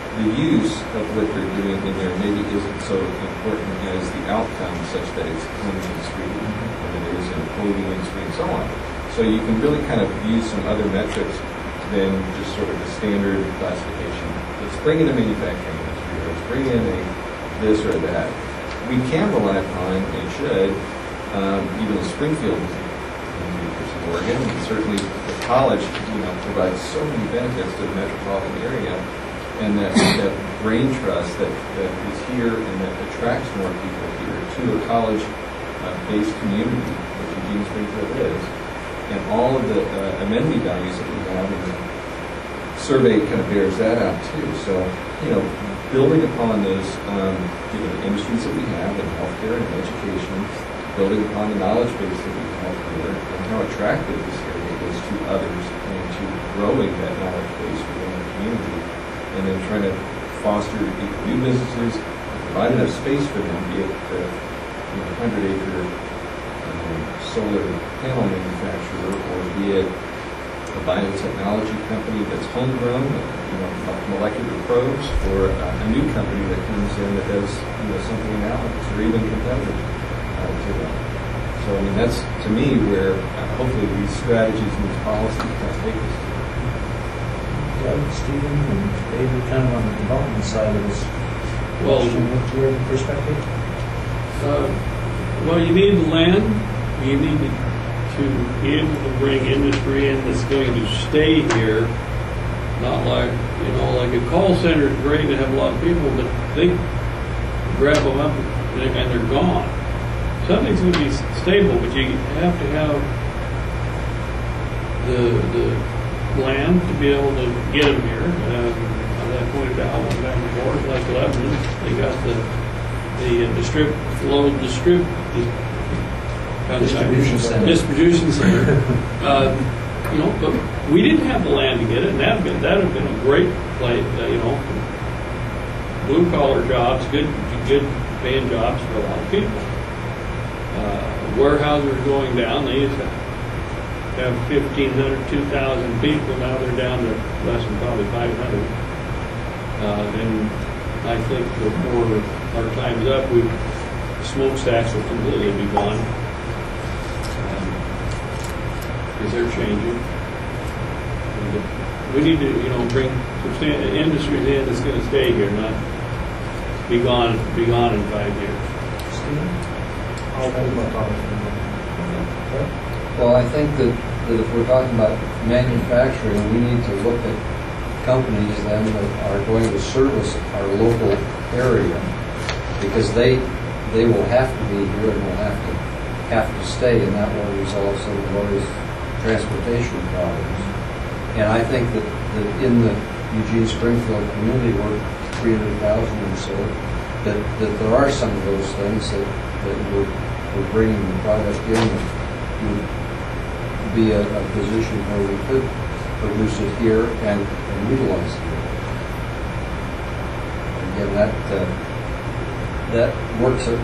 the use of what they're doing in there maybe isn't so important as the outcome, such that it's cleaning the street, and it is in polluting the street, and so on. So you can really kind of use some other metrics than just sort of the standard classification. Let's bring in a manufacturing industry, or let's bring in a this or that. We can rely upon, and should, um, even in Springfield, Oregon, and certainly the college, you know, provides so many benefits to the metropolitan area, and that, that brain trust that, that is here and that attracts more people here to a college-based uh, community, which Eugene Springfield is, and all of the uh, amenity values that we have, and the survey kind of bears that out too. So, you know, building upon those, um, you know, industries that we have in healthcare and education, building upon the knowledge base that we have here, and how attractive this area is to others, and to growing that knowledge base within the community, and then trying to foster new businesses, provide enough space for them, be it the you know, hundred acre um, solar panel manufacturer, or be it a biotechnology company that's homegrown, you know, molecular probes, or uh, a new company that comes in that does you know, something analogous, or even competitive. Uh, to them. So, I mean, that's, to me, where uh, hopefully these strategies and these policies kind of take us to.
Doug, Stephen, and David, kind of on the development side of this
Well,
question, what's your perspective?
Uh, well, you need the land. You need to be able to bring industry in that's going to stay here. Not like, you know, like a call center is great to have a lot of people, but they grab them up and they're gone. Something's going to be stable, but you have to have the the land to be able to get them here. Um, as I pointed out, one back before, like Lebanon, they got the the uh, distrib low distrib di
distribution center.
Distribution center. um, you know, but we didn't have the land to get it, and that would that have been a great place. Uh, you know, blue collar jobs, good good paying jobs for a lot of people. Uh, warehouses are going down. They used to have fifteen hundred, two thousand people. Now they're down to less than probably five hundred. Uh, and I think before our time's up, we smokestacks will completely be gone because um, they're changing. And we need to, you know, bring substantial industries in that's going to stay here, not be gone, be gone in five years.
Stephen?
Well, I think that, that if we're talking about manufacturing, we need to look at companies then that are going to service our local area, because they they will have to be here and will have to have to stay, and that will resolve some of those transportation problems. And I think that, that in the Eugene Springfield community, we're three hundred thousand or so, that, that there are some of those things that, that we're we're bringing the product in would be a, a position where we could produce it here and, and utilize it here. Again, that uh, that works at,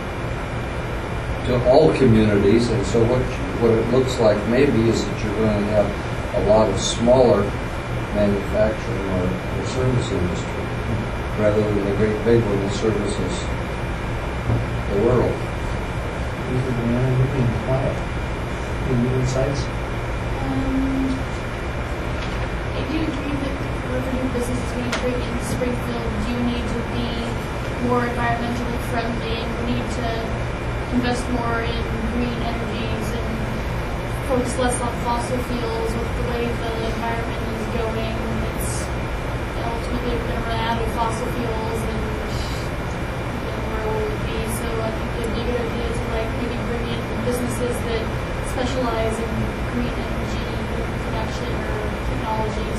to all communities, and so what what it looks like maybe is that you're going to have a lot of smaller manufacturing or, or service industry, rather than the great big one that services the world.
You're being quiet. Any insights?
Um, I do agree that whoever new businesses we bring into Springfield do need to be more environmentally friendly, and we need to invest more in green energies and focus less on fossil fuels. With the way the environment is going, it's ultimately we're going to run out of fossil fuels, and then where will we be? So I think it'd be a good idea to like maybe bring in businesses that specialize in green energy production or technologies.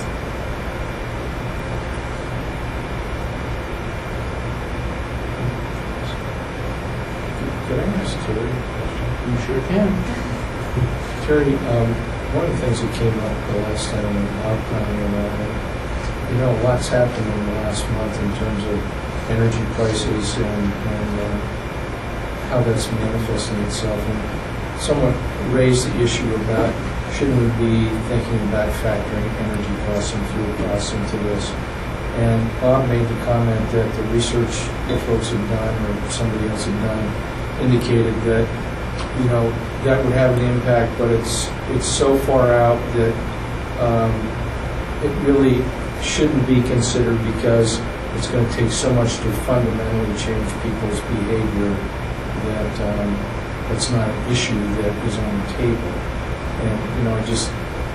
Could I ask Terry a question?
You sure can.
Terry, um, one of the things that came up the last time in our planning and all that, you know, lots happened in the last month in terms of energy prices and, and uh, how that's manifesting itself, and somewhat raised the issue about shouldn't we be thinking about factoring energy costs and fuel costs into this. And Bob made the comment that the research that folks have done, or somebody else had done, indicated that, you know, that would have an impact, but it's it's so far out that um, it really shouldn't be considered because it's going to take so much to fundamentally change people's behavior that um, it's not an issue that is on the table. And, you know, I just,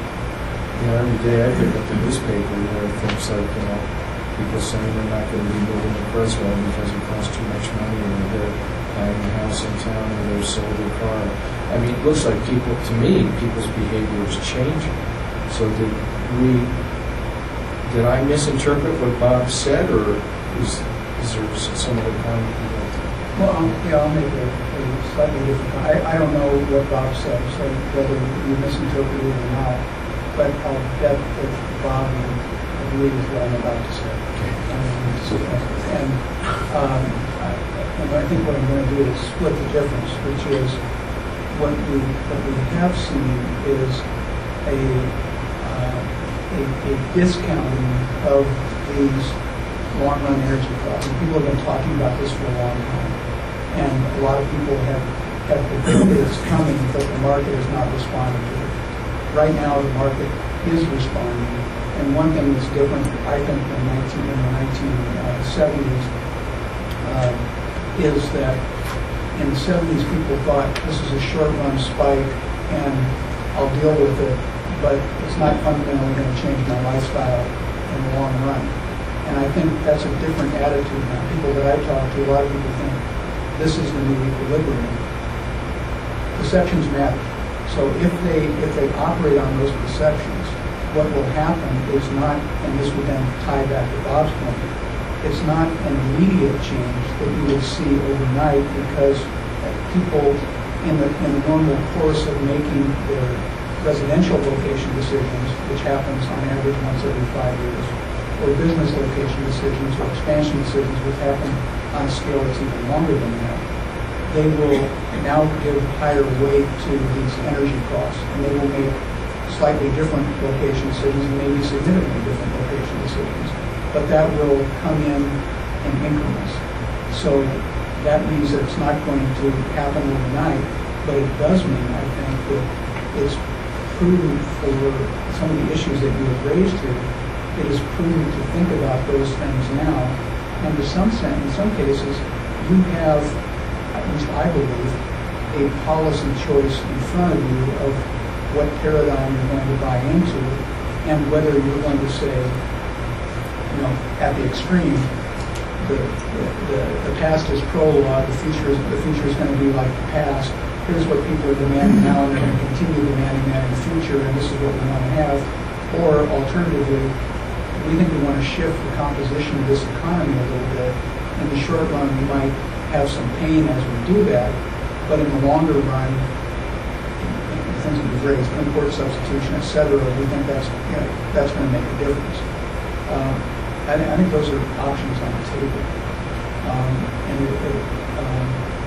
you know, every day I pick up the newspaper, there are things like, you know, people saying they're not going to be moving to Creswell because it costs too much money, or they're buying a house in town, or they've sold their car. I mean, it looks like people, to me, people's behavior is changing. So did we, did I misinterpret what Bob said, or is, is there some other comment?
Well, um, yeah, I'll make a, a slightly different, I, I don't know what Bob said, so whether you misinterpreted it or not, but I'll bet that Bob would agree with what I'm about to say. Um, and um, I, and I think what I'm going to do is split the difference, which is what we, what we have seen is a, uh, a, a discounting of these long-run energy costs. And people have been talking about this for a long time. And a lot of people have, have predicted it's coming, but the market is not responding to it. Right now, the market is responding. And one thing that's different, I think, in, nineteen, in the nineteen seventies uh, is that in the seventies, people thought this is a short-run spike and I'll deal with it, but it's not fundamentally going to change my lifestyle in the long run. And I think that's a different attitude now. People that I talk to, a lot of people think this is the new equilibrium. Perceptions matter. So if they if they operate on those perceptions, what will happen is not, and this would then tie back to Bob's point, it's not an immediate change that you would see overnight because people in the in the normal course of making their residential location decisions, which happens on average once every five years, or business location decisions or expansion decisions, which happen on a scale that's even longer than that, they will now give higher weight to these energy costs, and they will make slightly different location decisions and maybe significantly different location decisions. But that will come in in increments. So that means that it's not going to happen overnight, but it does mean, I think, that it's prudent for some of the issues that you have raised here. It is prudent to think about those things now. And to some extent, in some cases, you have, at least I believe, a policy choice in front of you of what paradigm you're going to buy into, and whether you're going to say, you know, at the extreme, the the, the, the past is prologue, the future is the future is going to be like the past. Here's what people are demanding now, and they're going to continue demanding that in the future, and this is what we want to have. Or alternatively, we think we want to shift the composition of this economy a little bit. In the short run, we might have some pain as we do that, but in the longer run, the things that you've raised, import substitution, et cetera, we think that's, you know, that's going to make a difference. Um, I, I think those are options on the table. Um, and it, it, um,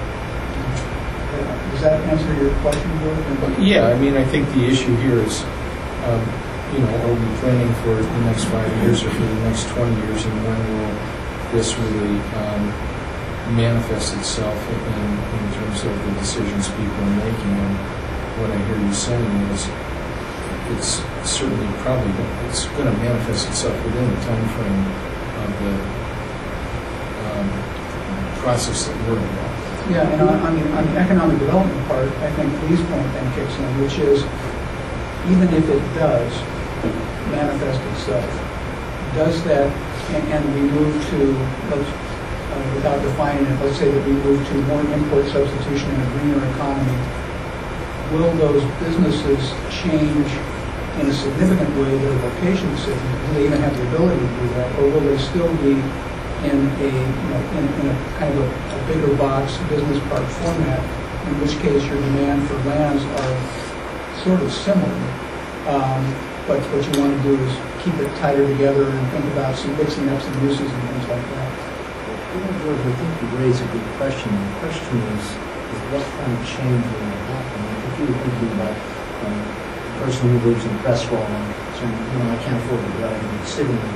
does that answer your question, George?
Yeah, I mean, I think the issue here is, um, you know, are we planning for the next five years or for the next twenty years, and when will this really um, manifest itself in, in terms of the decisions people are making? And what I hear you saying is it's certainly probably, it's going to manifest itself within the time frame of the um, process that we're involved in.
Yeah, and on, on, the, on the economic development part, I think Lee's point then kicks in, which is even if it does manifest itself, does that, and, and we move to, let's, uh, without defining it, let's say that we move to more import substitution in a greener economy, will those businesses change in a significant way their location decisions? Do they even have the ability to do that, or will they still be in a, you know, in, in a kind of a, a bigger box business park format, in which case your demand for lands are sort of similar, um, but what you want to do is keep it tighter together and think about some mixing up some uses and things like that.
You know, George, I think you raise a good question. The question is, is what kind of change will happen? Like if you were thinking about um, a person who lives in Crestwall and saying, you know, I can't afford to drive in the city anymore.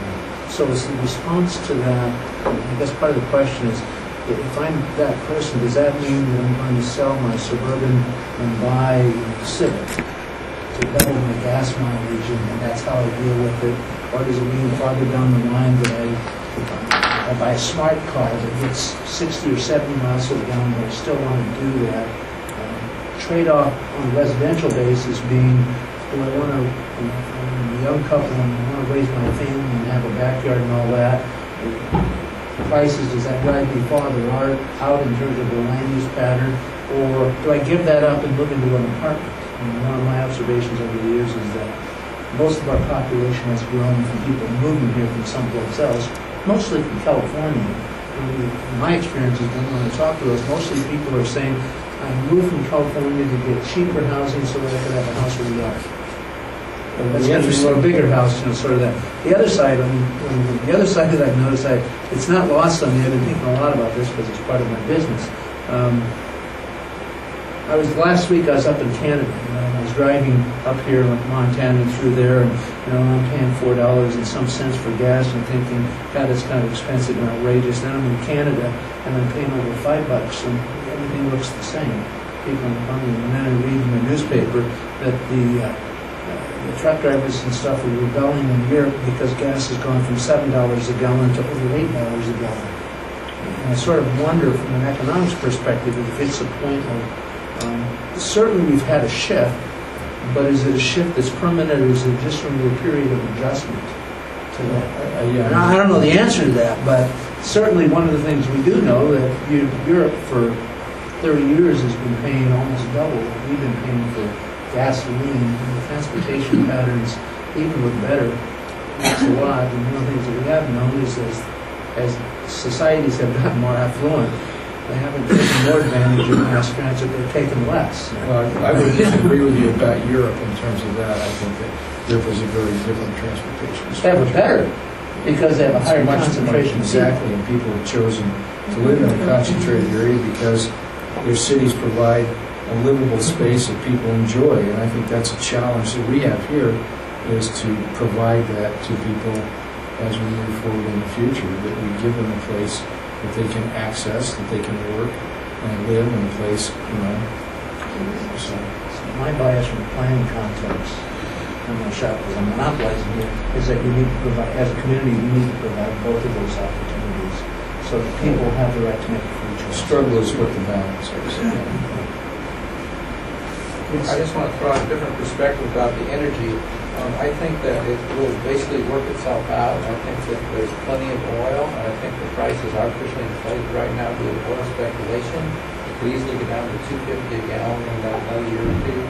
So as the response to that, I guess part of the question is, if I'm that person, does that mean that I'm going to sell my Suburban and buy a Civic to double my gas mileage, and that's how I deal with it? Or does it mean farther down the line that I, I buy a smart car that gets sixty or seventy miles to the gallon, but I still want to do that? Uh, trade-off on a residential basis being, do I want to, you know, I'm a young couple and I want to raise my family and have a backyard and all that? Prices, does that drive me farther out in terms of the land use pattern, or do I give that up and move into an apartment? And one of my observations over the years is that most of our population has grown from people moving here from someplace else, mostly from California. And my experience has been when I talk to those, mostly people are saying, I moved from California to get cheaper housing so that I could have a house with a yard. That's going to be a little bigger house, you know, sort of that. The other side, I mean, the other side that I've noticed, I, it's not lost on me. I've been thinking a lot about this because it's part of my business. Um, I was last week. I was up in Canada, and I was driving up here, like Montana, and through there, and you know, I'm paying four dollars and some cents for gas, and thinking, God, that's kind of expensive and outrageous. Then I'm in Canada, and I'm paying over five bucks, and everything looks the same. People are coming, and then I read in the newspaper that the uh, the truck drivers and stuff are rebelling in Europe because gas has gone from seven dollars a gallon to over eight dollars a gallon. And I sort of wonder from an economics perspective if it's a point of, um, certainly we've had a shift, but is it a shift that's permanent, or is it just from a period of adjustment to that? Uh, yeah. Now, I don't know the answer to that, but certainly one of the things we do know that you, Europe for thirty years has been paying almost double what we've been paying for gasoline, and the transportation patterns, even with better, makes a lot. And one of the things that we have known is as, as societies have gotten more affluent, they haven't taken more advantage of mass transit, they've taken less.
Well, I would disagree with you about Europe in terms of that. I think that Europe is a very different transportation.
They have it better because they have a higher
much
concentration.
Exactly, and people have chosen to live in a concentrated area because their cities provide a livable space that people enjoy, and I think that's a challenge that we have here, is to provide that to people as we move forward in the future, that we give them a place that they can access, that they can work and live in a place, you know. So,
so my bias from the planning context, I'm going to shout because I'm monopolizing here, is that you need to provide, as a community, we need to provide both of those opportunities so that people have the right to make a free choice.
Struggle is what the balance is.
I just want to throw out a different perspective about the energy. Um, I think that it will basically work itself out. I think that there's plenty of oil, and I think the price is artificially inflated right now due to oil speculation. It could easily go down to two fifty a gallon in about another year or two.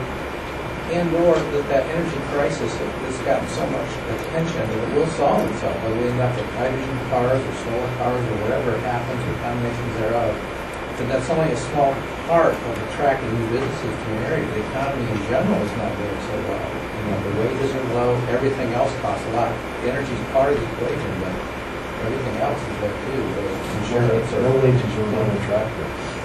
And or that that energy crisis has gotten so much attention that it will solve itself, whether we end up with hydrogen cars or solar cars or whatever happens, or combinations thereof. But that's only a small part of attracting new businesses to an area. The economy in general is not doing so well. You know, the wages are low, everything else costs a lot. The energy is part of the equation, but everything else is there too. The insurance or
low wages are not attractive.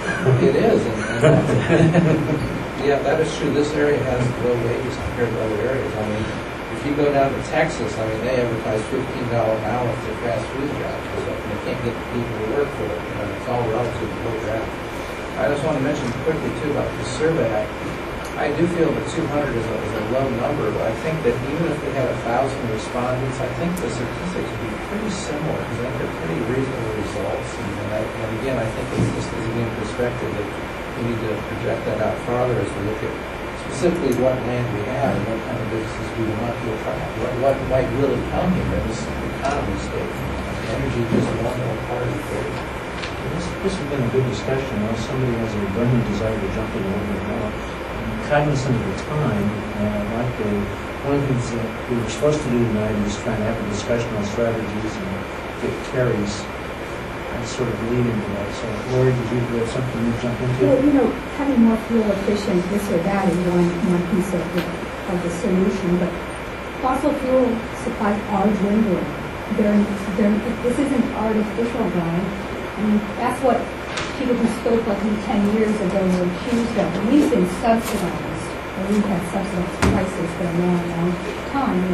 It is, and, and that's, yeah, that is true. This area has low wages compared to other areas. I mean, if you go down to Texas, I mean, they advertise fifteen dollars an hour for fast food jobs, so they can't get people to work for it. You know, it's all relative to where they're at. I just want to mention quickly, too, about the survey. I, I do feel that two hundred is a, is a low number, but I think that even if we had one thousand respondents, I think the statistics would be pretty similar, because I think they're pretty reasonable results. And, and, I, and again, I think it's just as in perspective that we need to project that out farther as we look at specifically what land we have and what kind of businesses we want to attract, what, what might really come here in this economy state. Energy is one more part of the equation.
This, this has been a good discussion. Now, somebody has a burning desire to jump in a little bit more. I'm cognizant of the time, and I'd like to, one of the things that we were supposed to do tonight is try and have a discussion on strategies and get Terry's and sort of lead into that. So, Lori, did you have something you jump into?
Well, you know, having more fuel efficient this or that is one, one piece of the, of the solution, but fossil fuel supplies are dwindling. They're, they're, this isn't artificial, guys. I mean, that's what people who spoke like me ten years ago were accused of. And we've been subsidized, or we've had subsidized prices for a long, long time. It's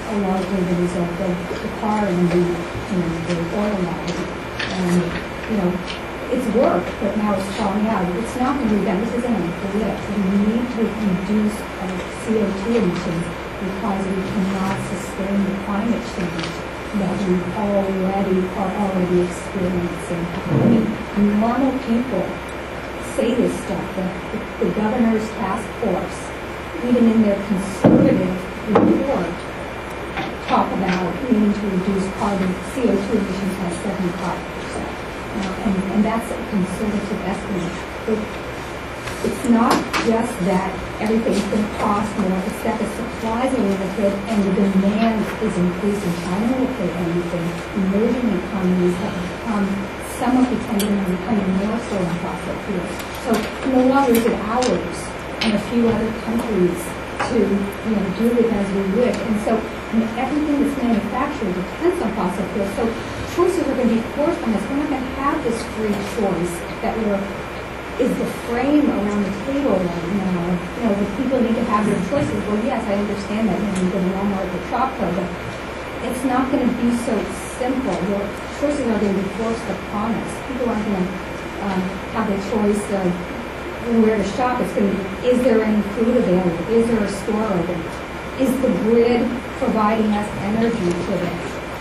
largely the result of the car and the, you know, the oil lobby. And, you know, it's worked, but now it's falling out. It's not going to be done. This isn't a blip. We need to reduce our C O two emissions because we cannot sustain the climate change that we already are already experiencing. I mean, normal people say this stuff, that the, the governor's task force, even in their conservative report, talk about needing to reduce carbon C O two emissions by seventy-five percent. Uh, and, and that's a conservative estimate. But it's not just that everything's going to cost more, it's that the supplies are limited and the demand is increasing. China will pay anything. Emerging economies have become somewhat dependent on becoming more so on fossil fuels. So no longer is it ours and a few other countries to, you know, do with as we wish. And so I mean, everything that's manufactured depends on fossil fuels. So choices are going to be forced on us. We're not going to have this free choice that we're, is the frame around the table right now. You know, the people need to have their choices. Well, yes, I understand that. You know, you go to Walmart or Choctaw, but it's not going to be so simple. Your choices are going to be forced upon us. People aren't going to um, have the choice of where to shop. It's going to be, is there any food available? Is there a store open? Is the grid providing us energy today?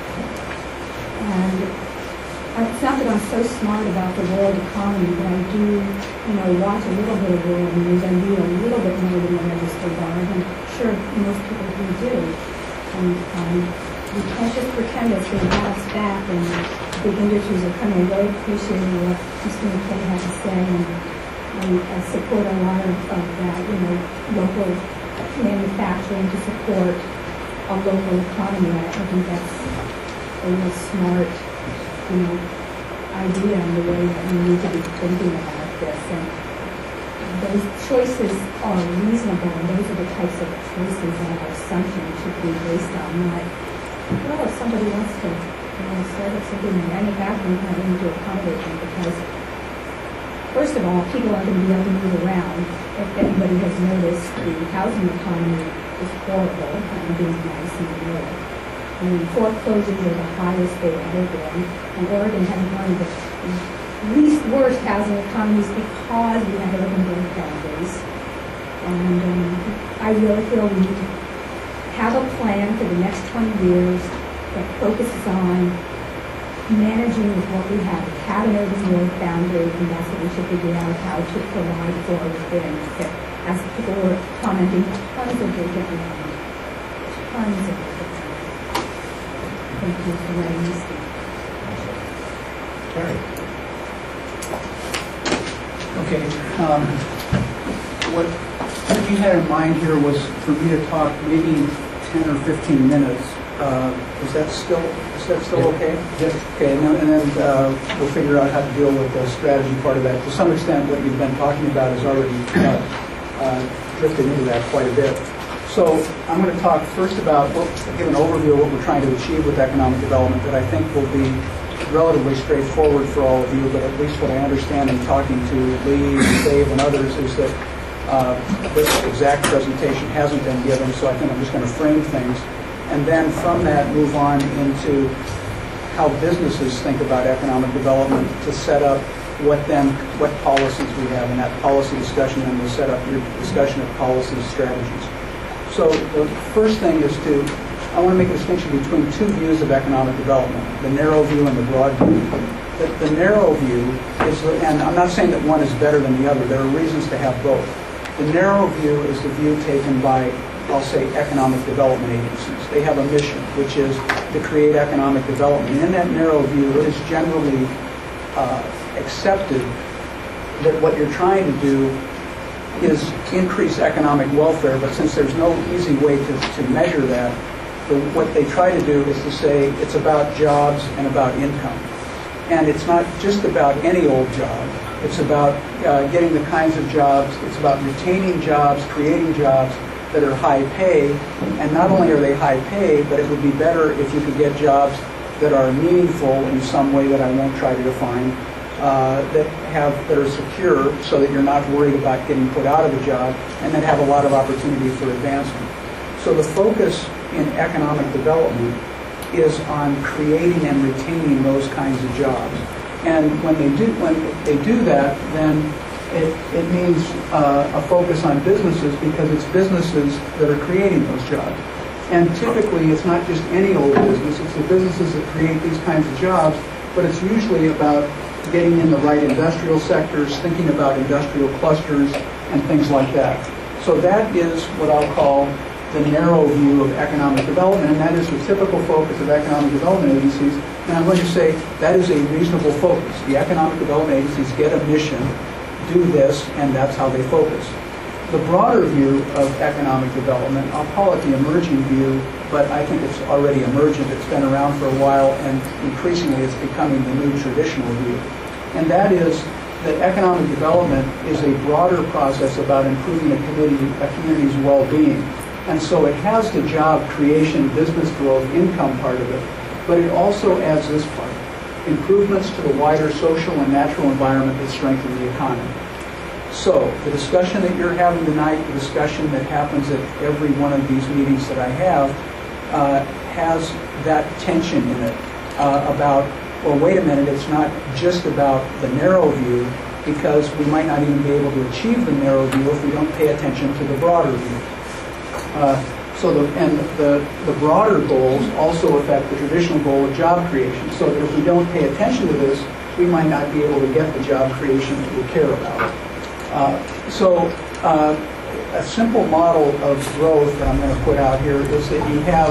And it's not that I'm so smart about the world economy, but I do, you know, watch a little bit of world news. I read a little bit more than the register bar, and I'm sure most people who do. And um, we can't just pretend it's going to bounce back, and big industries are coming. I really appreciating what Mister McKay had to say, and I uh, support a lot of, of that, you know, local manufacturing to support a local economy. I, I think that's a real smart, you know, idea in the way that we need to be thinking about this. And those choices are reasonable, and those are the types of choices that our assumption should be based on, not, well, if somebody wants to, you know, start up something in manufacturing, I need to accommodate them, because first of all, people aren't going to be able to move around. If anybody has noticed, the housing economy is horrible, and being nice in the world. I mean, foreclosures are the highest they've ever been, and Oregon had one of the least worst housing economies because we have urban growth boundaries. And um, I really feel we need to have a plan for the next twenty years that focuses on managing with what we have. We have an urban growth boundary, and that's what we should figure out how to provide for within. As people were commenting, tons of vacant land. Tons of vacant land. Thank you for letting me speak.
Terry. Okay. Um, what, what you had in mind here was for me to talk maybe ten or fifteen minutes. Uh, is that still is that still okay? Yes. Okay, and then, and then uh, we'll figure out how to deal with the strategy part of that. To some extent, what you've been talking about has already uh, uh, drifted into that quite a bit. So I'm going to talk first about, well, give an overview of what we're trying to achieve with economic development that I think will be relatively straightforward for all of you, but at least what I understand in talking to Lee, Dave, and others is that uh, this exact presentation hasn't been given, so I think I'm just going to frame things. And then from that move on into how businesses think about economic development to set up what then, what policies we have in that policy discussion, and we'll set up your discussion of policy strategies. So the first thing is to, I want to make a distinction between two views of economic development, the narrow view and the broad view. The, the narrow view is, and I'm not saying that one is better than the other, there are reasons to have both. The narrow view is the view taken by, I'll say, economic development agencies. They have a mission, which is to create economic development. And in that narrow view, it is generally uh, accepted that what you're trying to do is increase economic welfare, but since there's no easy way to, to measure that, the, what they try to do is to say it's about jobs and about income. And it's not just about any old job. It's about uh, getting the kinds of jobs, it's about retaining jobs, creating jobs that are high pay, and not only are they high pay, but it would be better if you could get jobs that are meaningful in some way that I won't try to define, uh, that have that are secure, so that you're not worried about getting put out of the job, and that have a lot of opportunity for advancement. So the focus in economic development is on creating and retaining those kinds of jobs. And when they do, when they do that, then it, it means uh, a focus on businesses, because it's businesses that are creating those jobs. And typically, it's not just any old business, it's the businesses that create these kinds of jobs, but it's usually about getting in the right industrial sectors, thinking about industrial clusters, and things like that. So that is what I'll call the narrow view of economic development, and that is the typical focus of economic development agencies. And I'm going to say that is a reasonable focus. The economic development agencies get a mission, do this, and that's how they focus. The broader view of economic development, I'll call it the emerging view, but I think it's already emergent. It's been around for a while, and increasingly it's becoming the new traditional view. And that is that economic development is a broader process about improving a community, a community's well-being. And so it has the job creation, business growth, income part of it, but it also adds this part: improvements to the wider social and natural environment that strengthen the economy. So the discussion that you're having tonight, the discussion that happens at every one of these meetings that I have, uh, has that tension in it uh, about, well, wait a minute, it's not just about the narrow view, because we might not even be able to achieve the narrow view if we don't pay attention to the broader view. Uh, so the, and the, the broader goals also affect the traditional goal of job creation, so that if we don't pay attention to this, we might not be able to get the job creation that we care about. Uh, so uh, a simple model of growth that I'm going to put out here is that you have,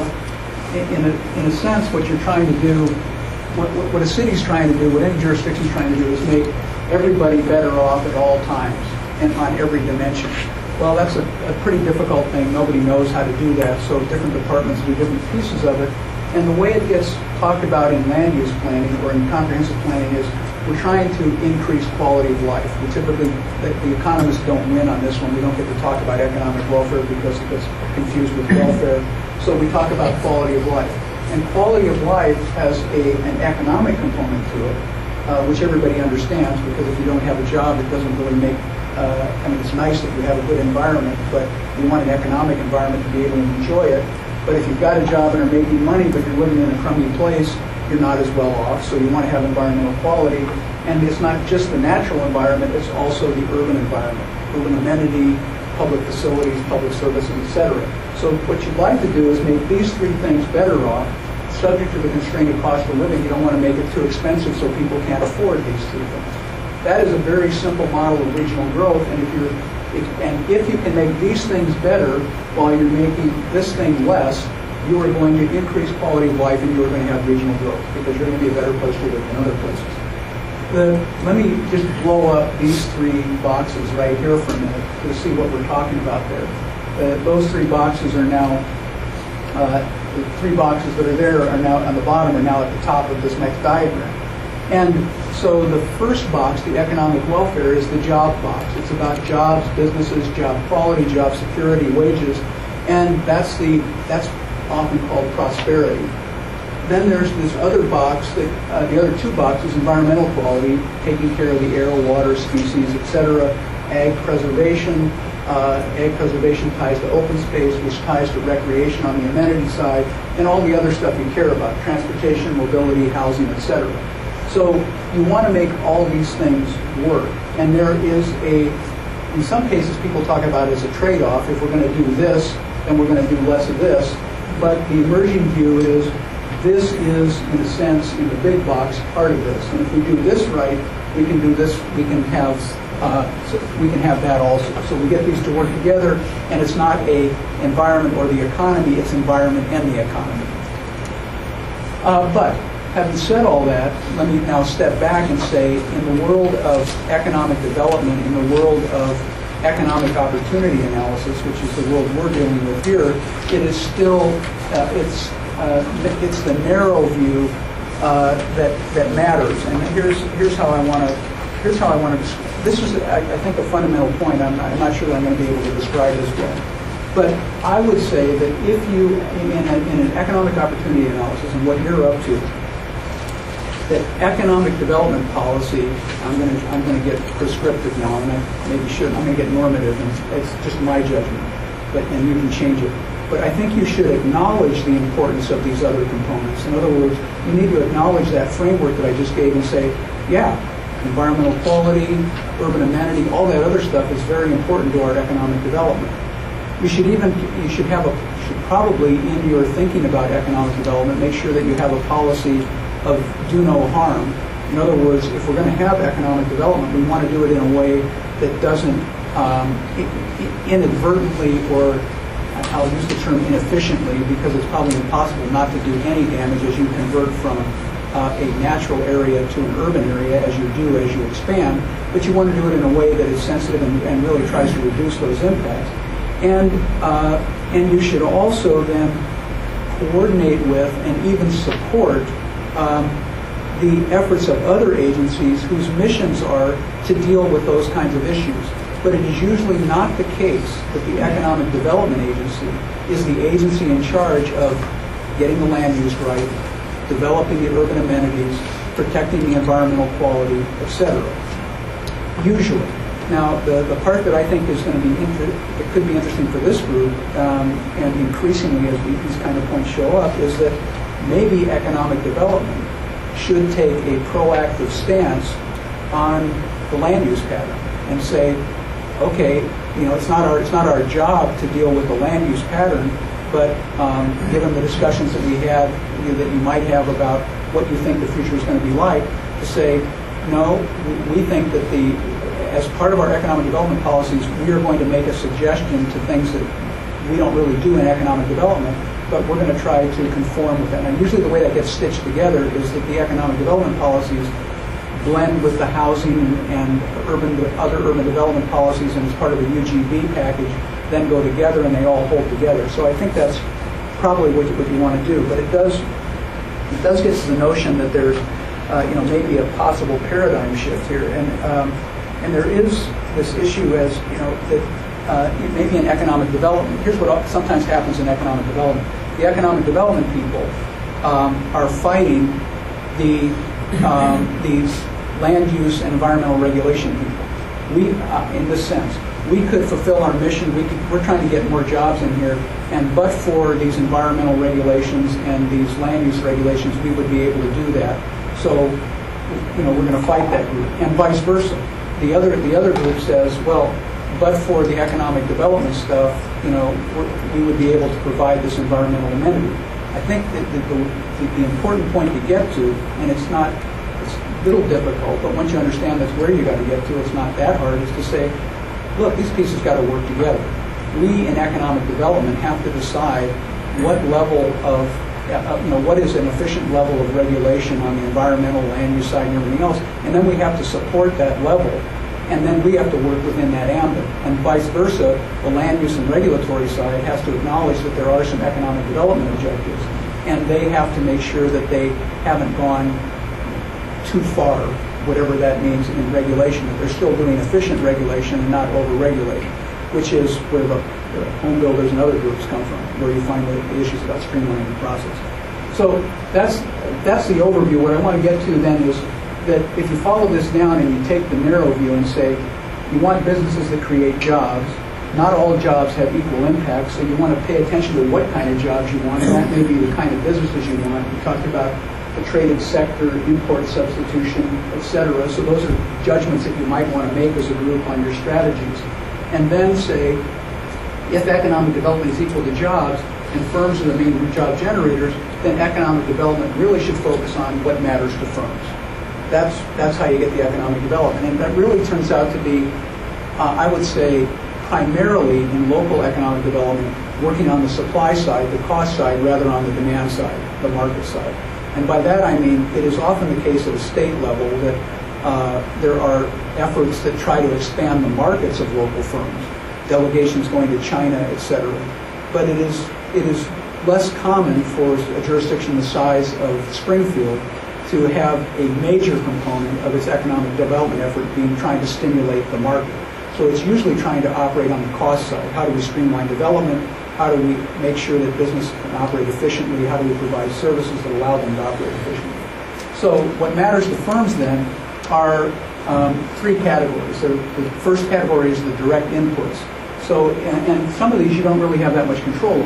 in a, in a sense, what you're trying to do, what, what a city's trying to do, what any jurisdiction's trying to do, is make everybody better off at all times and on every dimension. Well, that's a, a pretty difficult thing. Nobody knows how to do that, so different departments do different pieces of it. And the way it gets talked about in land use planning or in comprehensive planning is we're trying to increase quality of life. We typically, the, the economists don't win on this one. We don't get to talk about economic welfare because it gets confused with welfare. So we talk about quality of life. And quality of life has a, an economic component to it, uh, which everybody understands, because if you don't have a job, it doesn't really make, uh, I mean, it's nice that you have a good environment, but you want an economic environment to be able to enjoy it. But if you've got a job and are making money, but you're living in a crummy place, you're not as well off, so you want to have environmental quality. And it's not just the natural environment, it's also the urban environment, urban amenity, public facilities, public services, et cetera. So what you'd like to do is make these three things better off, subject to the constraint of cost of living. You don't want to make it too expensive so people can't afford these three things. That is a very simple model of regional growth, and if you're if, and if you can make these things better while you're making this thing less, you are going to increase quality of life, and you are going to have regional growth, because you're going to be a better place to live than other places. The, let me just blow up these three boxes right here for a minute to see what we're talking about there. Uh, those three boxes are now, uh, the three boxes that are there are now on the bottom, are now at the top of this next diagram. And so the first box, the economic welfare, is the job box. It's about jobs, businesses, job quality, job security, wages, and that's the that's often called prosperity. Then there's this other box, that uh, the other two boxes, environmental quality, taking care of the air, water, species, et cetera, ag preservation. Uh, ag preservation ties to open space, which ties to recreation on the amenity side, and all the other stuff you care about, transportation, mobility, housing, et cetera. So you want to make all these things work. And there is a, in some cases people talk about it as a trade-off. If we're going to do this, then we're going to do less of this. But the emerging view is this is, in a sense, in the big box, part of this. And if we do this right, we can do this, we can have uh, so we can have that also. So we get these to work together, and it's not a environment or the economy, it's environment and the economy. Uh, but having said all that, let me now step back and say, in the world of economic development, in the world of economic opportunity analysis, which is the world we're dealing with here, it is still, uh, it's, uh, it's the narrow view uh, that, that matters. And here's, here's how I want to, here's how I want to, this is, I, I think, a fundamental point. I'm not, I'm not sure that I'm going to be able to describe this well. But I would say that if you, in, a, in an economic opportunity analysis and what you're up to, that economic development policy, I'm going to I'm going to get prescriptive now, and I maybe shouldn't. I'm going to get normative, and it's just my judgment, but and you can change it. But I think you should acknowledge the importance of these other components. In other words, you need to acknowledge that framework that I just gave and say, yeah, environmental quality, urban amenity, all that other stuff is very important to our economic development. You should even, you should have a, you should probably in your thinking about economic development, make sure that you have a policy of do no harm. In other words, if we're going to have economic development, we want to do it in a way that doesn't um, inadvertently, or I'll use the term inefficiently because it's probably impossible not to do any damage as you convert from uh, a natural area to an urban area as you do as you expand, but you want to do it in a way that is sensitive and, and really tries to reduce those impacts. And, uh, and you should also then coordinate with and even support um, the efforts of other agencies whose missions are to deal with those kinds of issues. But it is usually not the case that the Economic Development Agency is the agency in charge of getting the land use right, developing the urban amenities, protecting the environmental quality, et cetera. Usually. Now, the, the part that I think is going to be inter that could be interesting for this group, um, and increasingly as these kind of points show up, is that maybe economic development should take a proactive stance on the land use pattern and say, okay, you know, it's not our it's not our job to deal with the land use pattern, but um, given the discussions that we had, you know, that you might have about what you think the future is going to be like, to say, no, we think that the as part of our economic development policies, we are going to make a suggestion to things that we don't really do in economic development, but we're going to try to conform with that. And usually the way that gets stitched together is that the economic development policies blend with the housing and urban, other urban development policies, and as part of the U G B package, then go together and they all hold together. So I think that's probably what you, what you want to do. But it does it does get to the notion that there's uh, you know maybe a possible paradigm shift here, and um, and there is this issue as you know that. Uh, maybe in economic development, here's what sometimes happens in economic development. The economic development people um, are fighting the um, these land use and environmental regulation people. We, uh, in this sense, we could fulfill our mission. We could, we're trying to get more jobs in here, and but for these environmental regulations and these land use regulations, we would be able to do that. So, you know, we're going to fight that group, and vice versa. The other the other group says, well, but for the economic development stuff, you know, we're, we would be able to provide this environmental amenity. I think that the, the, the important point to get to, and it's not, it's a little difficult, but once you understand that's where you got to get to, it's not that hard, is to say, look, these pieces got to work together. We in economic development have to decide what level of, uh, you know, what is an efficient level of regulation on the environmental, land use side and everything else, and then we have to support that level. And then we have to work within that ambit. And vice versa, the land use and regulatory side has to acknowledge that there are some economic development objectives. And they have to make sure that they haven't gone too far, whatever that means in regulation, that they're still doing efficient regulation and not over-regulating, which is where the, the home builders and other groups come from, where you find the, the issues about streamlining the process. So that's, that's the overview. What I want to get to then is that if you follow this down and you take the narrow view and say, you want businesses that create jobs, not all jobs have equal impact, so you want to pay attention to what kind of jobs you want, and that may be the kind of businesses you want. We talked about the traded sector, import substitution, et cetera. So those are judgments that you might want to make as a group on your strategies. And then say, if economic development is equal to jobs, and firms are the main job generators, then economic development really should focus on what matters to firms. That's, that's how you get the economic development. And that really turns out to be, uh, I would say, primarily in local economic development, working on the supply side, the cost side, rather on the demand side, the market side. And by that I mean it is often the case at a state level that uh, there are efforts that try to expand the markets of local firms, delegations going to China, et cetera. But it is, it is less common for a jurisdiction the size of Springfield to have a major component of its economic development effort being trying to stimulate the market. So it's usually trying to operate on the cost side. How do we streamline development? How do we make sure that business can operate efficiently? How do we provide services that allow them to operate efficiently? So what matters to firms then are um, three categories. The, the first category is the direct inputs. So, and, and some of these you don't really have that much control over.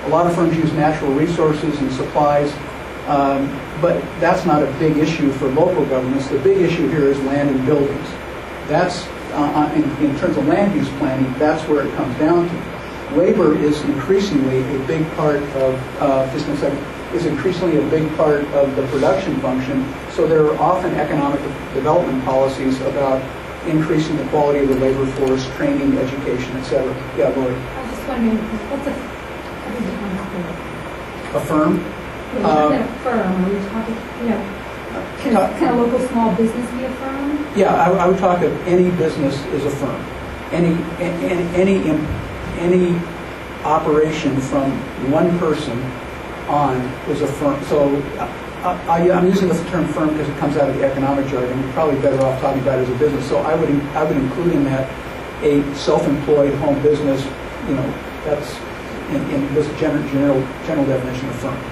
A lot of firms use natural resources and supplies, um, but that's not a big issue for local governments. The big issue here is land and buildings. That's, uh, in, in terms of land use planning, that's where it comes down to. Labor is increasingly a big part of, uh, just in a second, is increasingly a big part of the production function, so there are often economic development policies about increasing the quality of the labor force, training, education, et cetera. Yeah, Lori.
I was just wondering, what's a, I think it's one
A firm?
We're talking about a firm, are we talking, you know, can,
Uh,
can a local small business be a firm?
Yeah, I, I would talk of any business as a firm. Any, any, any, any operation from one person on is a firm. So I, I, I'm using the term firm because it comes out of the economic jargon. You're probably better off talking about it as a business. So I would, I would include in that a self-employed home business. You know, that's in, in this general, general, general definition of firm.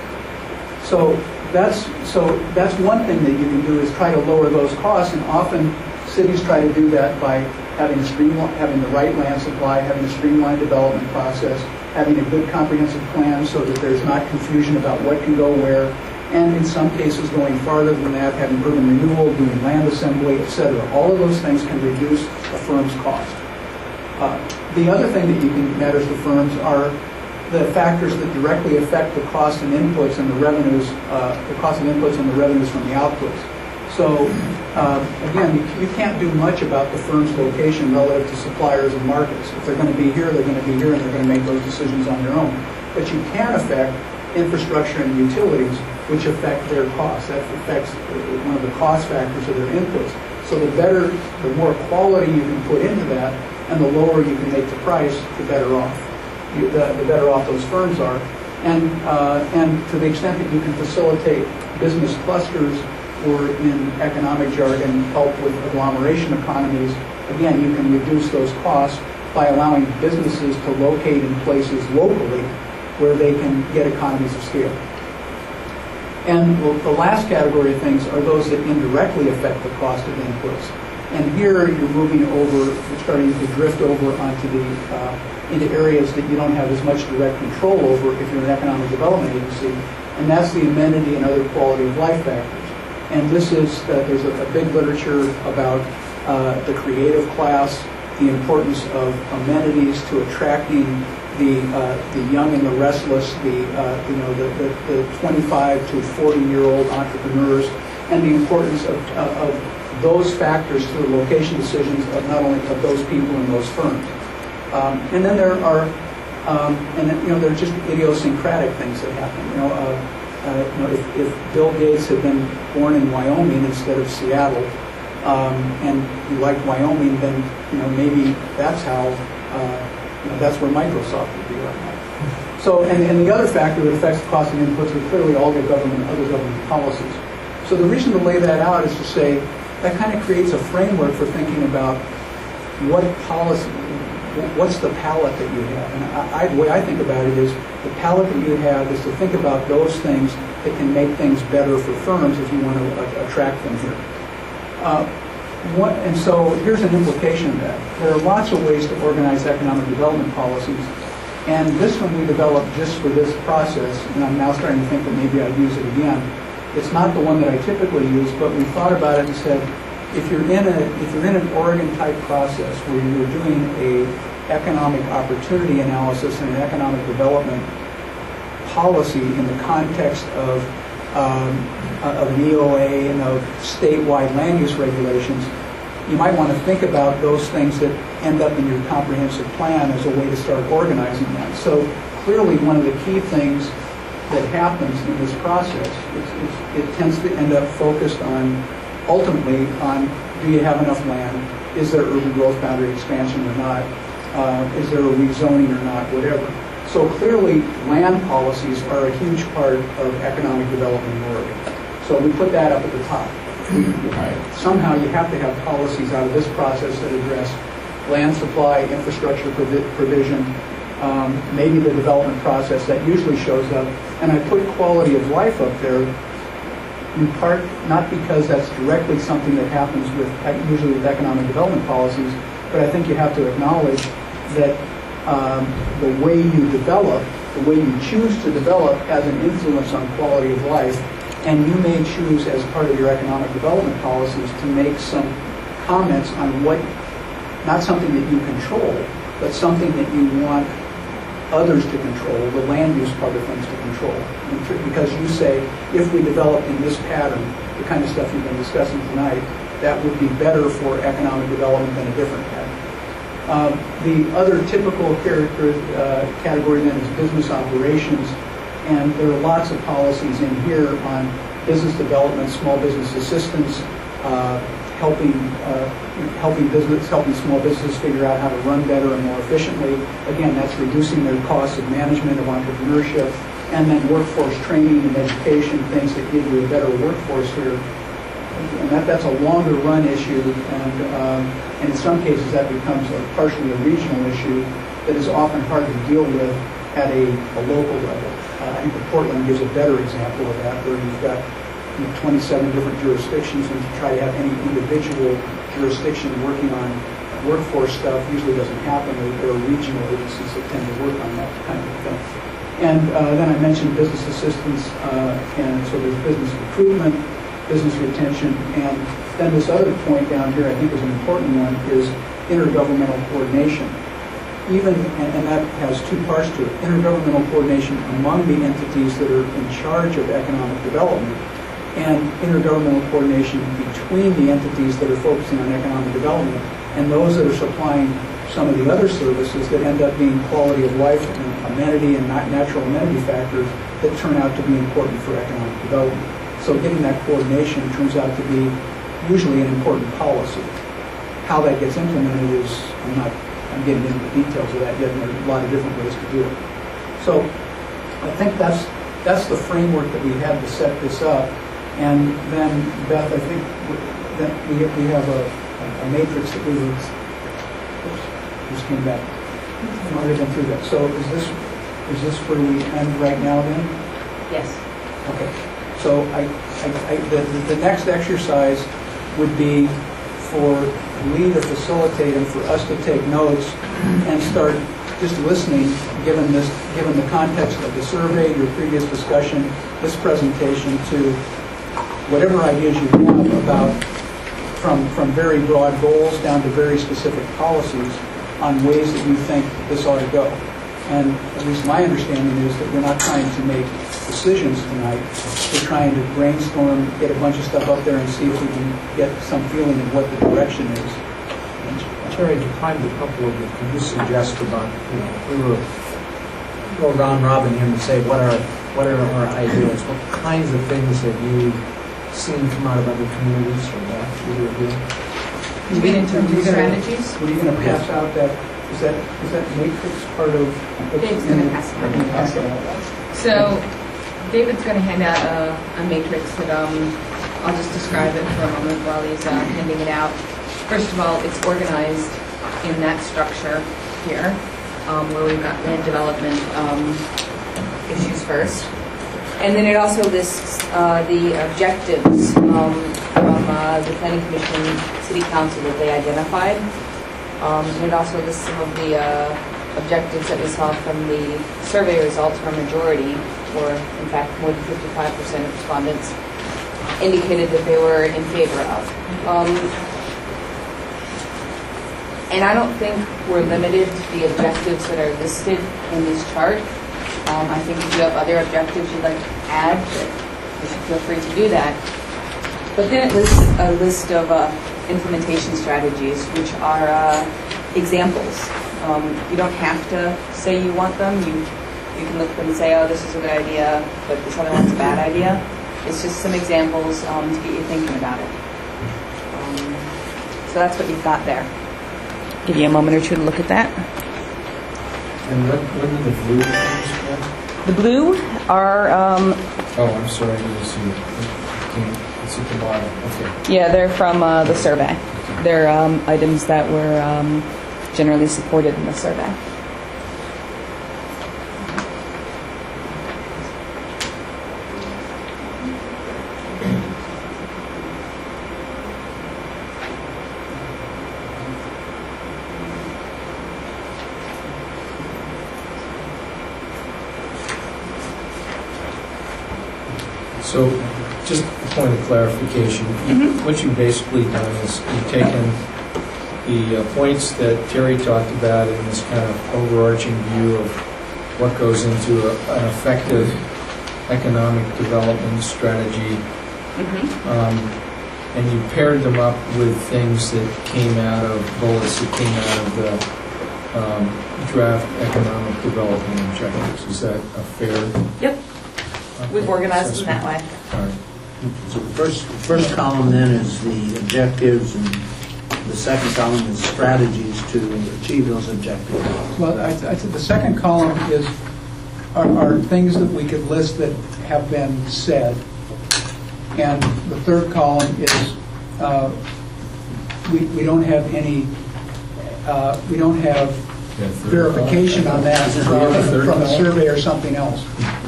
So that's, so that's one thing that you can do is try to lower those costs, and often cities try to do that by having a streamline, having the right land supply, having a streamlined development process, having a good comprehensive plan so that there's not confusion about what can go where, and in some cases going farther than that, having urban renewal, doing land assembly, et cetera. All of those things can reduce a firm's cost. Uh, the other thing that you can matters to firms are the factors that directly affect the cost and inputs and the revenues, uh, the cost and inputs and the revenues from the outputs. So uh, again, you, you can't do much about the firm's location relative to suppliers and markets. If they're going to be here, they're going to be here, and they're going to make those decisions on their own. But you can affect infrastructure and utilities, which affect their costs. That affects one of the cost factors of their inputs. So the better, the more quality you can put into that, and the lower you can make the price, the better off. You, the, the better off those firms are. And, uh, and to the extent that you can facilitate business clusters, or in economic jargon, help with agglomeration economies, again, you can reduce those costs by allowing businesses to locate in places locally where they can get economies of scale. And the last category of things are those that indirectly affect the cost of inputs. And here you're moving over, you're starting to drift over onto the, uh, into areas that you don't have as much direct control over if you're an economic development agency, and that's the amenity and other quality of life factors. And this is, uh, there's a, a big literature about uh, the creative class, the importance of amenities to attracting the uh, the young and the restless, the uh, you know the, the, the twenty-five to forty year old entrepreneurs, and the importance of, uh, of those factors to the location decisions of not only of those people and those firms. Um, and then there are, um, and then, you know, there are just idiosyncratic things that happen. You know. Uh, Uh, you know, if, if Bill Gates had been born in Wyoming instead of Seattle, um, and he liked Wyoming, then you know maybe that's how uh, you know, that's where Microsoft would be right now. So, and, and the other factor that affects the cost of inputs are clearly all the government, other government policies. So the reason to lay that out is to say that kind of creates a framework for thinking about what policy. What's the palette that you have? And I, I, the way I think about it is the palette that you have is to think about those things that can make things better for firms if you want to uh, attract them here. Uh, what, and so here's an implication of that. There are lots of ways to organize economic development policies, and this one we developed just for this process, and I'm now starting to think that maybe I'd use it again. It's not the one that I typically use, but we thought about it and said, If you're in a if you're in an Oregon type process where you're doing a economic opportunity analysis and an economic development policy in the context of um, of an E O A and of statewide land use regulations, you might want to think about those things that end up in your comprehensive plan as a way to start organizing that. So clearly, one of the key things that happens in this process is, is it tends to end up focused on. Ultimately on do you have enough land, is there urban growth boundary expansion or not, uh, is there a rezoning or not, whatever. So clearly land policies are a huge part of economic development in Oregon. So we put that up at the top. Somehow you have to have policies out of this process that address land supply, infrastructure provi provision, um, maybe the development process that usually shows up. And I put quality of life up there in part, not because that's directly something that happens with usually with economic development policies, but I think you have to acknowledge that um, the way you develop the way you choose to develop has an influence on quality of life, and you may choose as part of your economic development policies to make some comments on what, not something that you control, but something that you want others to control, the land use part of things to control. Because you say, if we develop in this pattern, the kind of stuff you've been discussing tonight, that would be better for economic development than a different pattern. Um, the other typical character uh, category then is business operations, and there are lots of policies in here on business development, small business assistance, uh, helping uh, helping business, helping small businesses figure out how to run better and more efficiently. Again, that's reducing their costs of management, of entrepreneurship, and then workforce training and education, things that give you a better workforce here. And that, that's a longer run issue, and, um, and in some cases that becomes a, partially a regional issue that is often hard to deal with at a, a local level. Uh, I think that Portland gives a better example of that, where you've got you know, twenty-seven different jurisdictions, and to try to have any individual jurisdiction working on workforce stuff usually doesn't happen. There are regional agencies that tend to work on that kind of thing. And uh, then I mentioned business assistance, uh, and so there's business recruitment, business retention, and then this other point down here I think is an important one, is intergovernmental coordination. Even, and, and that has two parts to it, intergovernmental coordination among the entities that are in charge of economic development, and intergovernmental coordination between the entities that are focusing on economic development and those that are supplying some of the other services that end up being quality of life and amenity and not natural amenity factors that turn out to be important for economic development. So getting that coordination turns out to be usually an important policy. How that gets implemented is, I'm not, I'm getting into the details of that yet, and there are a lot of different ways to do it. So I think that's, that's the framework that we had to set this up. And then, Beth, I think that we have, we have a, a matrix that we were, oops, just came back. I've already been through that. So is this, is this where we end right now then?
Yes.
Okay. So I, I, I, the, the next exercise would be for Lee to facilitate and for us to take notes and start just listening, given this, given the context of the survey, your previous discussion, this presentation, to whatever ideas you have about, from, from very broad goals down to very specific policies on ways that you think this ought to go. And at least my understanding is that we're not trying to make decisions tonight. We're trying to brainstorm, get a bunch of stuff up there and see if we can get some feeling of what the direction is.
Terry, to find a couple of them, could you suggest about, you know, if we were go round robin him and say what are what are our ideas, what kinds of things have you seen come out of other communities or that either of you?
You mean in terms of strategies?
Were you going to pass out that, is that, is that matrix part of?
Dave's going to pass it out.
Okay, pass it out.
So David's going to hand out a, a matrix that um, I'll just describe it for a moment while he's uh, handing it out. First of all, it's organized in that structure here, um, where we've got land development um, issues first. And then it also lists uh, the objectives um, from uh, the Planning Commission, City Council that they identified. Um, and it also lists some of the uh, objectives that we saw from the survey results from a majority, or in fact more than fifty-five percent of respondents indicated that they were in favor of. Um, and I don't think we're limited to the objectives that are listed in this chart. Um, I think if you have other objectives you'd like to add, you should feel free to do that. But then it lists a list of uh, implementation strategies, which are uh, examples. Um, you don't have to say you want them. You you can look at them and say, oh, this is a good idea, but this other one's a bad idea. It's just some examples um, to get you thinking about it. Um, so that's what you've got there. Give you a moment or two to look at that.
And what, what are the blue ones?
The blue are... Um,
oh, I'm sorry, I didn't see it. Okay, it's at the bottom. Okay.
Yeah, they're from uh, the survey. They're um, items that were um, generally supported in the survey.
So, just a point of clarification.
Mm-hmm.
What you've basically done is you've taken the uh, points that Terry talked about in this kind of overarching view of what goes into a, an effective economic development strategy,
Mm-hmm.
um, and you paired them up with things that came out of bullets that came out of the um, draft economic development objectives. Is that a fair?
Yep.
Okay,
We've organized them that
assessment?
way.
All right.
So the first, first column then is the objectives, and the second column is strategies to achieve those objectives.
Well, I, I said the second column is, are, are things that we could list that have been said. And the third column is, uh, we, we don't have any, uh, we don't have
Yeah, third
verification on that
Is it
from,
really third
from a
column?
survey or something else.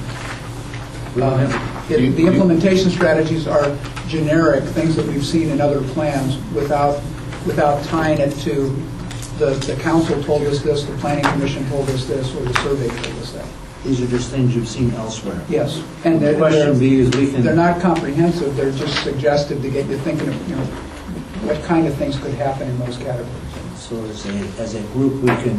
We don't
Uh,
have-
it-
You-
The
you-
implementation strategies are generic, things that we've seen in other plans without, without tying it to the, the council told us this, the planning commission told us this, or the survey told us that.
These are just things you've seen elsewhere.
Yes. And
The
they're,
question
they're-
B is we can.
they're not comprehensive, they're just suggestive to get you thinking of, you know, what kind of things could happen in those categories.
So as a, as a group, we can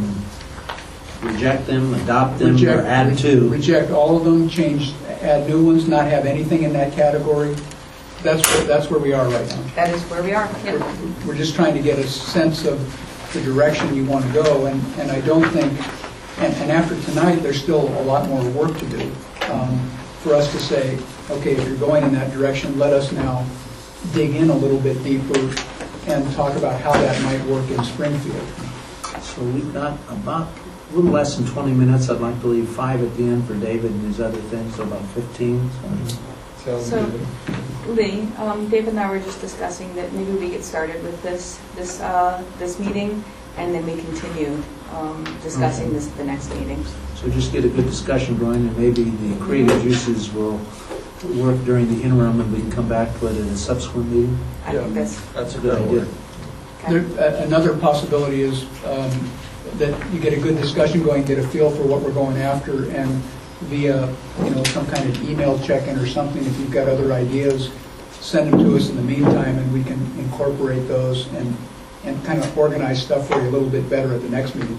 reject them, adopt them, or
Reject-
add to.
Reject all of them, change, add new ones, not have anything in that category. That's where, that's where we are right now.
That is where we are. Yep.
We're- We're just trying to get a sense of the direction you want to go, and, and I don't think, and, and after tonight, there's still a lot more work to do um, for us to say, okay, if you're going in that direction, let us now dig in a little bit deeper and talk about how that might work in Springfield.
So we've got about a little less than twenty minutes. I'd like to leave five at the end for David and his other things, so about fifteen. So
So, Lee, um, David and I were just discussing that maybe we get started with this, this, uh, this meeting, and then we continue um, discussing this at the next meeting.
So just get a good discussion going, and maybe the creative juices will work during the interim, and we can come back to it in a subsequent meeting.
I think that's,
That's a good idea.
There, a- another possibility is um, that you get a good discussion going, get a feel for what we're going after, and via, you know, some kind of email check-in or something, if you've got other ideas, send them to us in the meantime, and we can incorporate those and, and kind of organize stuff for you a little bit better at the next meeting.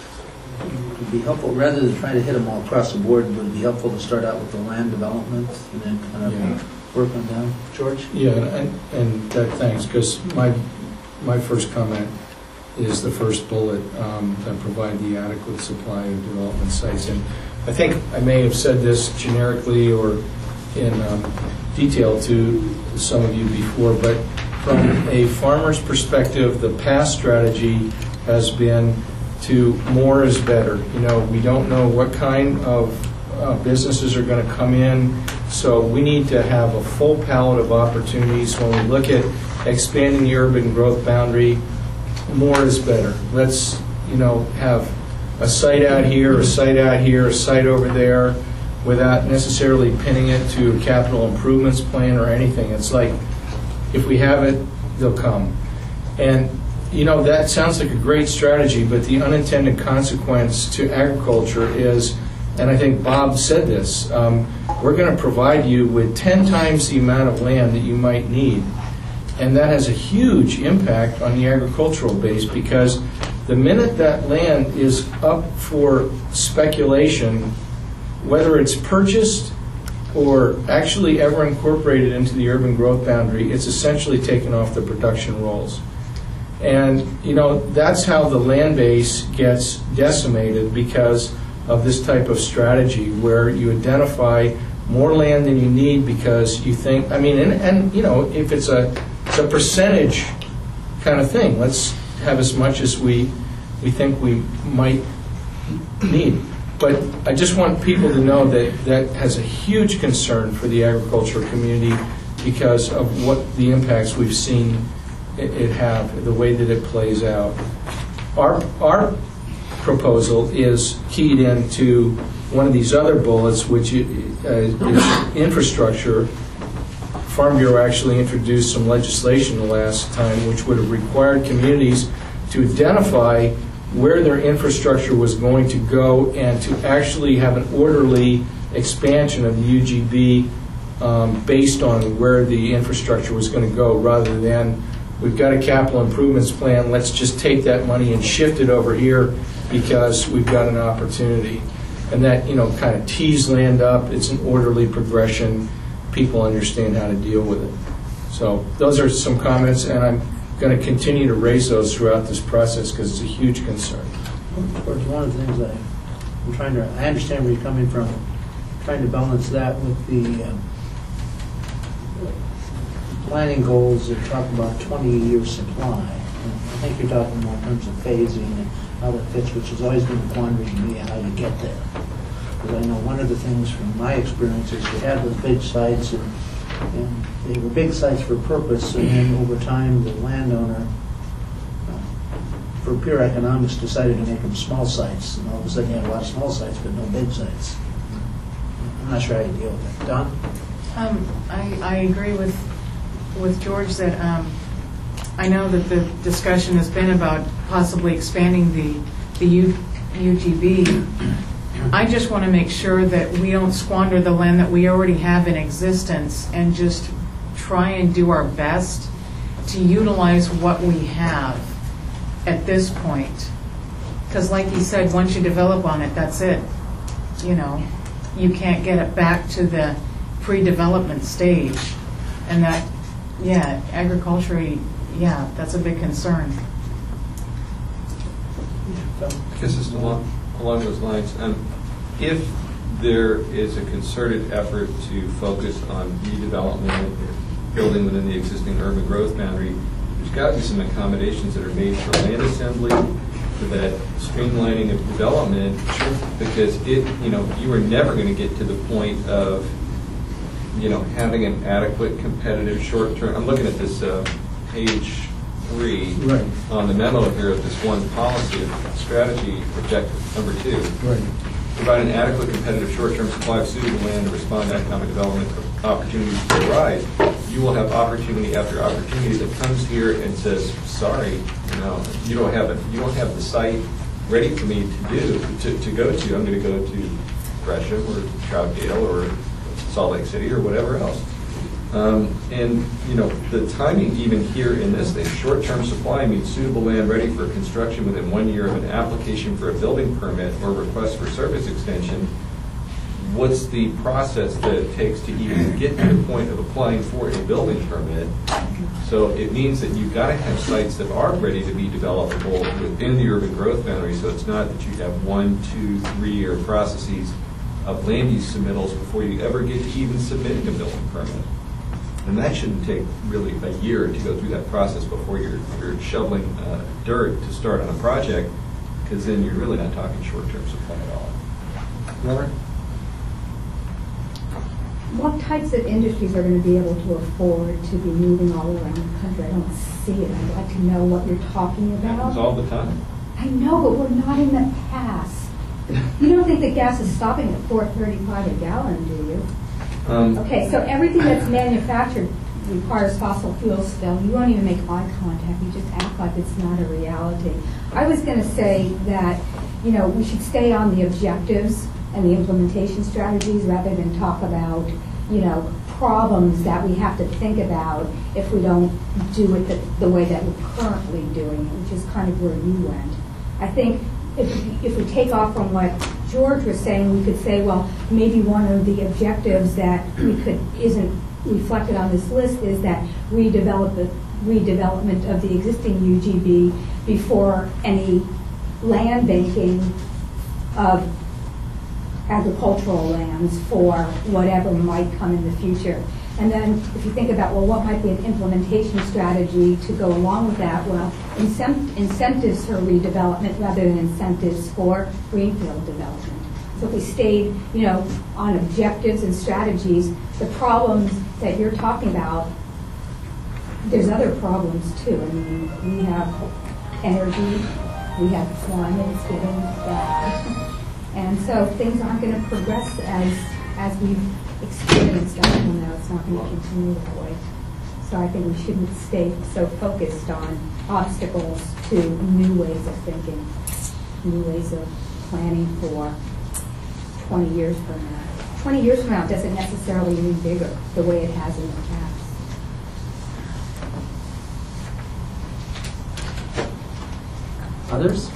It would be helpful, rather than try to hit them all across the board, it would be helpful to start out with the land development and then kind
Yeah.
of work on down. George?
Yeah, and, and that, thanks, because my, my first comment is the first bullet, um, that provide the adequate supply of development sites. And I think I may have said this generically or in um, detail to some of you before, but from a farmer's perspective, the past strategy has been to more is better. You know, we don't know what kind of uh, businesses are going to come in, so we need to have a full palette of opportunities. When we look at expanding the urban growth boundary, more is better. Let's, you know, have a site out here, a site out here, a site over there, without necessarily pinning it to a capital improvements plan or anything. It's like, if we have it, they'll come. And, you know, that sounds like a great strategy, but the unintended consequence to agriculture is, and I think Bob said this, um, we're going to provide you with ten times the amount of land that you might need. And that has a huge impact on the agricultural base, because the minute that land is up for speculation, whether it's purchased or actually ever incorporated into the urban growth boundary, it's essentially taken off the production rolls. And, you know, that's how the land base gets decimated, because of this type of strategy where you identify more land than you need because you think, I mean, and, and you know, if it's a, it's a percentage kind of thing, let's have as much as we, we think we might need. But I just want people to know that that has a huge concern for the agricultural community because of what the impacts we've seen it, it have, the way that it plays out. Our, our proposal is keyed into one of these other bullets, which uh, is infrastructure. Farm Bureau actually introduced some legislation the last time which would have required communities to identify where their infrastructure was going to go and to actually have an orderly expansion of the U G B um, based on where the infrastructure was going to go, rather than we've got a capital improvements plan, let's just take that money and shift it over here because we've got an opportunity. And that, you know, kind of tees land up. It's an orderly progression. People understand how to deal with it. So those are some comments, and I'm going to continue to raise those throughout this process because it's a huge concern.
Of course, one of the things I, I'm trying to, I understand where you're coming from, trying to balance that with the um, planning goals that talk about twenty-year supply. And I think you're talking more in terms of phasing and how that fits, which has always been a quandary to me, how you get there. Because I know one of the things from my experience is you have those big sites, and, and they were big sites for a purpose, and then over time the landowner, uh, for pure economics, decided to make them small sites, and all of a sudden you have a lot of small sites but no big sites. I'm not sure how you deal with it. Don?
Um, I, I agree with with George that um, I know that the discussion has been about possibly expanding the the U, UGB. I just want to make sure that we don't squander the land that we already have in existence and just try and do our best to utilize what we have at this point. Because like he said, once you develop on it, that's it. You know, you can't get it back to the pre-development stage. And that, yeah, agriculture, yeah, that's a big concern.
Consistent along, along those lines, um, if there is a concerted effort to focus on redevelopment, building within the existing urban growth boundary, there's got to be some accommodations that are made for land assembly, for that streamlining of development, because it, you know, you are never going to get to the point of, you know, having an adequate competitive short-term. I'm looking at this uh, page three
right.
on the memo here of this one policy strategy objective number two.
Right.
Provide an adequate competitive short-term supply of suitable land to respond to economic development opportunities to arise. You will have opportunity after opportunity that comes here and says, sorry, you know, you don't have it. You don't have the site ready for me to do to, to go to. I'm going to go to Gresham or Troutdale or Salt Lake City or whatever else. Um, and, you know, the timing even here in this thing, short-term supply means suitable land ready for construction within one year of an application for a building permit or request for service extension. What's the process that it takes to even get to the point of applying for a building permit? So it means that you've got to have sites that are ready to be developable within the urban growth boundary, so it's not that you have one, two, three-year processes of land use submittals before you ever get to even submitting a building permit. And that shouldn't take really a year to go through that process before you're, you're shoveling uh, dirt to start on a project, because then you're really not talking short-term supply at all.
Robert?
What types of industries are going to be able to afford to be moving all around the country? I don't see it. I'd like to know what you're talking about.
Happens all the time.
I know, but we're not in the past. You don't think that gas is stopping at four thirty-five a gallon, do you?
Um,
Okay, so everything that's manufactured requires fossil fuel still. You won't even make eye contact. You just act like it's not a reality. I was going to say that, you know, we should stay on the objectives and the implementation strategies rather than talk about, you know, problems that we have to think about if we don't do it the, the way that we're currently doing it, which is kind of where you went. I think if we, if we take off from what George was saying, we could say, well, maybe one of the objectives that we could isn't reflected on this list is that redevelop the redevelopment of the existing U G B before any land banking of agricultural lands for whatever might come in the future. And then if you think about, well, what might be an implementation strategy to go along with that? Well, incent- incentives for redevelopment rather than incentives for greenfield development. So if we stayed, you know, on objectives and strategies, the problems that you're talking about, there's other problems too. I mean, we have energy, we have climate, it's getting bad. And so things aren't going to progress as as we've experienced up until now. It's not going to continue that way. So I think we shouldn't stay so focused on obstacles to new ways of thinking, new ways of planning for twenty years from now. twenty years from now doesn't necessarily mean bigger, the way it has in the past.
Others?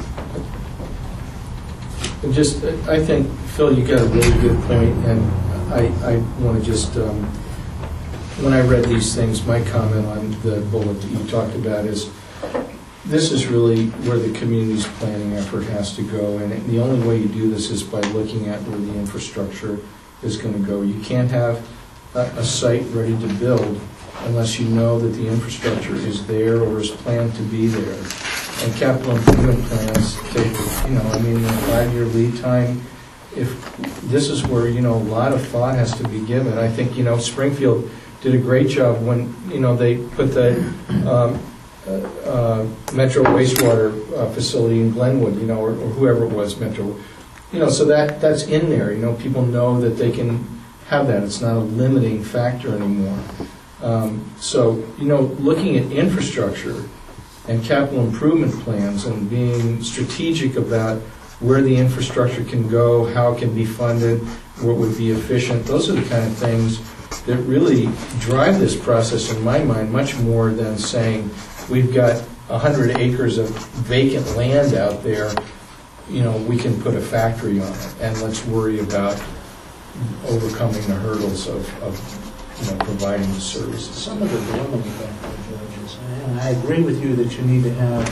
And just, I think, Phil, you got a really good point, and I, I want to just, um, when I read these things, my comment on the bullet that you talked about is, this is really where the community's planning effort has to go, and the only way you do this is by looking at where the infrastructure is going to go. You can't have a, a site ready to build unless you know that the infrastructure is there or is planned to be there. And capital improvement plans take, you know, I mean, a five-year lead time. If this is where, you know, a lot of thought has to be given. I think, you know, Springfield did a great job when, you know, they put the um, uh, uh, Metro wastewater uh, facility in Glenwood, you know, or, or whoever it was, Metro. You know, so that that's in there. You know, people know that they can have that. It's not a limiting factor anymore. Um, so, you know, looking at infrastructure and capital improvement plans and being strategic about where the infrastructure can go, how it can be funded, what would be efficient, those are the kind of things that really drive this process in my mind much more than saying we've got one hundred acres of vacant land out there, you know, we can put a factory on it, and let's worry about overcoming the hurdles of, of you know, providing the services.
Some of the dilemma with that, George, is, and I agree with you that you need to have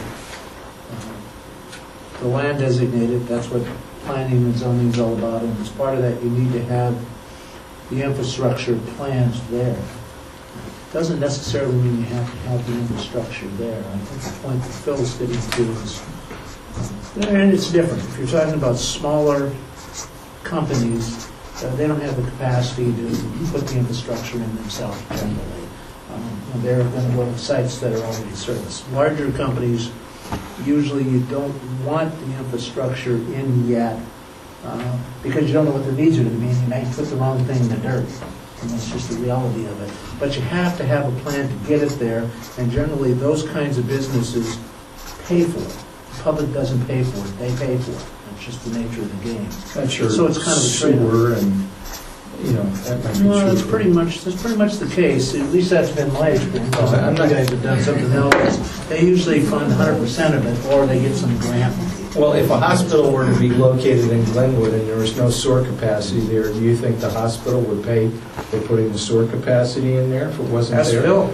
uh, the land designated. That's what planning and zoning is all about, and as part of that, you need to have the infrastructure plans there. Doesn't necessarily mean you have to have the infrastructure there. I think the point that Phil's getting to is, and it's different. If you're talking about smaller companies, uh, they don't have the capacity to put the infrastructure in themselves generally. Um, and they're going to go to sites that are already serviced. Larger companies, usually you don't want the infrastructure in yet uh, because you don't know what the needs are going to be, and you might put the wrong thing in the dirt. And that's just the reality of it. But you have to have a plan to get it there, and generally those kinds of businesses pay for it. The public doesn't pay for it, they pay for it. That's just the nature of the game.
That's your
so it's kind of a
sewer and, you know, that might be
well,
true.
that's pretty much that's pretty much the case. At least that's been my experience.
Okay, I'm
You
not-
guys have done something else. They usually fund one hundred percent of it, or they get some grant.
Well, if a hospital were to be located in Glenwood and there was no sewer capacity there, do you think the hospital would pay for putting the sewer capacity in there if it wasn't
That's
there?
Phil.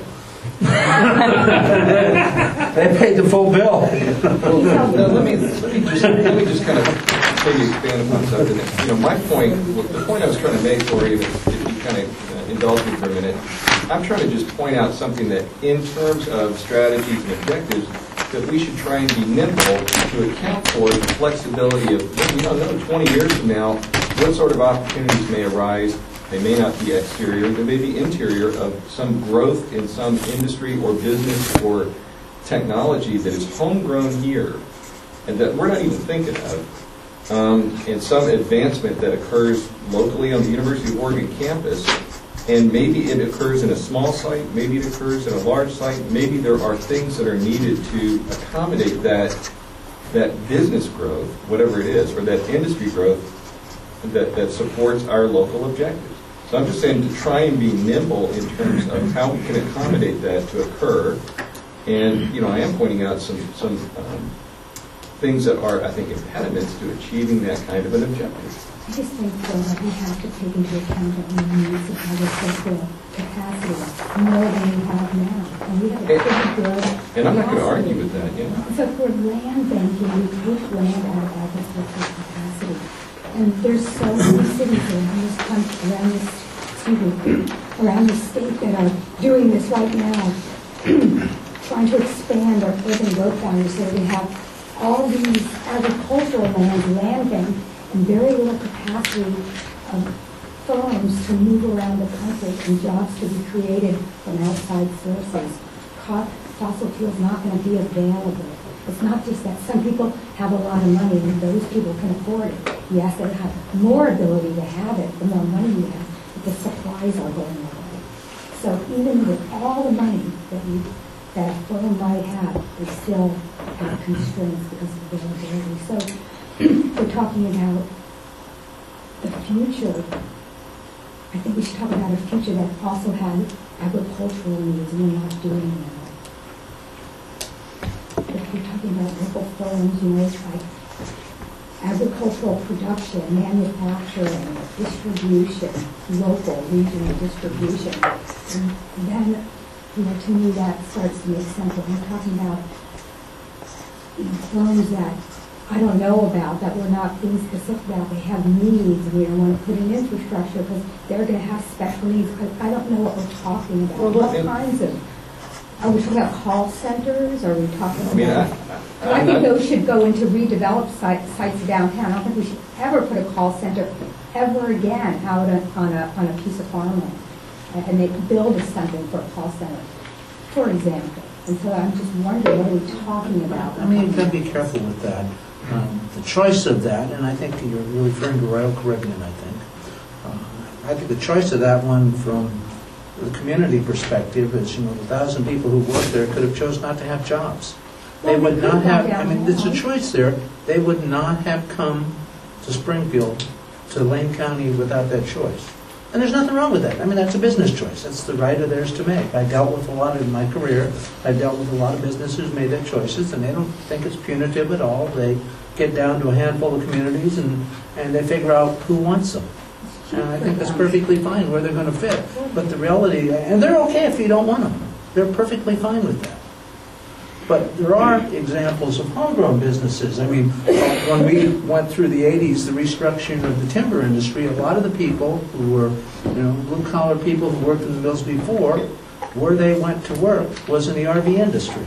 They paid the full bill.
Now, let me, let me just, let me just kind of maybe expand upon something. You know, my point, the point I was trying to make, Lori, if if you kind of uh, indulge me for a minute, I'm trying to just point out something that in terms of strategies and objectives, that we should try and be nimble to account for the flexibility of, you know, another twenty years from now, what sort of opportunities may arise. They may not be exterior, they may be interior of some growth in some industry or business or technology that is homegrown here and that we're not even thinking of. Um, and some advancement that occurs locally on the University of Oregon campus. And maybe it occurs in a small site, maybe it occurs in a large site, maybe there are things that are needed to accommodate that, that business growth, whatever it is, or that industry growth that, that supports our local objectives. So I'm just saying to try and be nimble in terms of how we can accommodate that to occur. And, you know, I am pointing out some, some um, things that are, I think, impediments to achieving that kind of an objective.
I just think, though, that we have to take into account that we need some other social capacity more than we have now. And we have a pretty good
And I'm not going to
capacity.
argue with that, yeah.
So for land banking, we take land out of agricultural capacity. And there's so many cities around this country, around this, excuse me, around the state that are doing this right now, trying to expand our urban growth boundaries so we have all these agricultural lands, land bank, and very little capacity of firms to move around the country and jobs to be created from outside sources. Co- Fossil fuels not going to be available. It's not just that some people have a lot of money and those people can afford it. Yes, they have more ability to have it, the more money you have, but the supplies are going away. So even with all the money that we that a firm might have, we still have constraints because of availability. So we're talking about the future I think we should talk about a future that also had agricultural needs, and we're not doing that. If we're talking about local firms, you know, it's like agricultural production, manufacturing, distribution, local, regional distribution. And then, you know, to me that starts to make sense. If we're talking about, you know, firms that I don't know about, that we're not being specific about, they have needs, and we don't want to put in infrastructure because they're going to have special needs. I, I don't know what we're talking about.
Well,
what
look,
kinds of, are we talking about call centers? Are we talking
I mean,
about,
I-
I
I'm
think
not-
those should go into redeveloped site, sites downtown. I don't think we should ever put a call center ever again out on on a, on a piece of farmland. And and they build a something for a call center, for example. And so I'm just wondering, what are we talking about?
I mean, you've got to be careful with that. Um, the choice of that, and I think you're you're referring to Royal Caribbean, I think. Uh, I think the choice of that one from the community perspective is, you know, the thousand people who work there could have chose not to have jobs. They
Well,
would
they
not
could go
have, I
down
mean,
there,
it's a
right?
choice there. They would not have come to Springfield, to Lane County without that choice. And there's nothing wrong with that. I mean, that's a business choice. That's the right of theirs to make. I dealt with a lot in my career. I dealt with a lot of businesses who made their choices, and they don't think it's punitive at all. They get down to a handful of communities, and, and they figure out who wants them. And I think that's perfectly fine where they're going to fit. But the reality, and they're okay if you don't want them. They're perfectly fine with that. But there are examples of homegrown businesses. I mean, when we went through the eighties, the restructuring of the timber industry, a lot of the people who were, you know, blue-collar people who worked in the mills before, where they went to work was in the R V industry.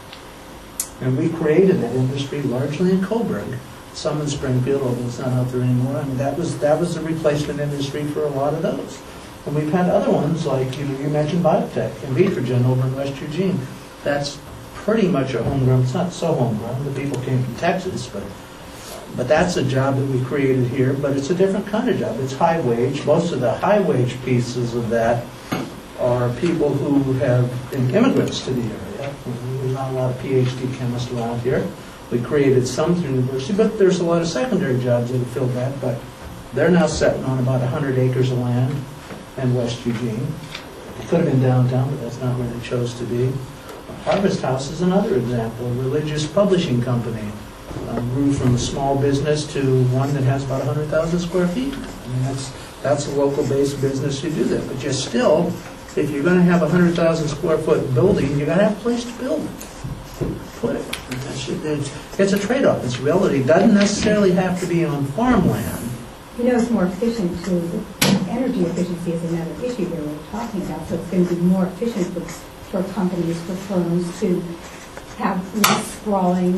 And we created that industry largely in Coburg, some in Springfield, although it's not out there anymore. I mean, that was, that was the replacement industry for a lot of those. And we've had other ones, like, you know, you mentioned biotech and Vitrogen over in West Eugene. That's pretty much a homegrown, it's not so homegrown, the people came from Texas, but but that's a job that we created here, but it's a different kind of job. It's high wage. Most of the high wage pieces of that are people who have been immigrants to the area. There's not a lot of P H D chemists around here. We created some through university, but there's a lot of secondary jobs that have filled that, but they're now sitting on about one hundred acres of land in West Eugene. It could have been downtown, but that's not where they chose to be. Harvest House is another example. A religious publishing company uh, grew from a small business to one that has about one hundred thousand square feet. I mean, that's that's a local-based business who do that. But just still, if you're going to have a one hundred thousand square foot building, you got to have a place to build it. Put it. That's, it's, it's a trade-off. It's reality. It doesn't necessarily have to be on farmland.
You know, it's more efficient to, energy efficiency is another issue that we're talking about, so it's going to be more efficient for, for companies, for firms to have less sprawling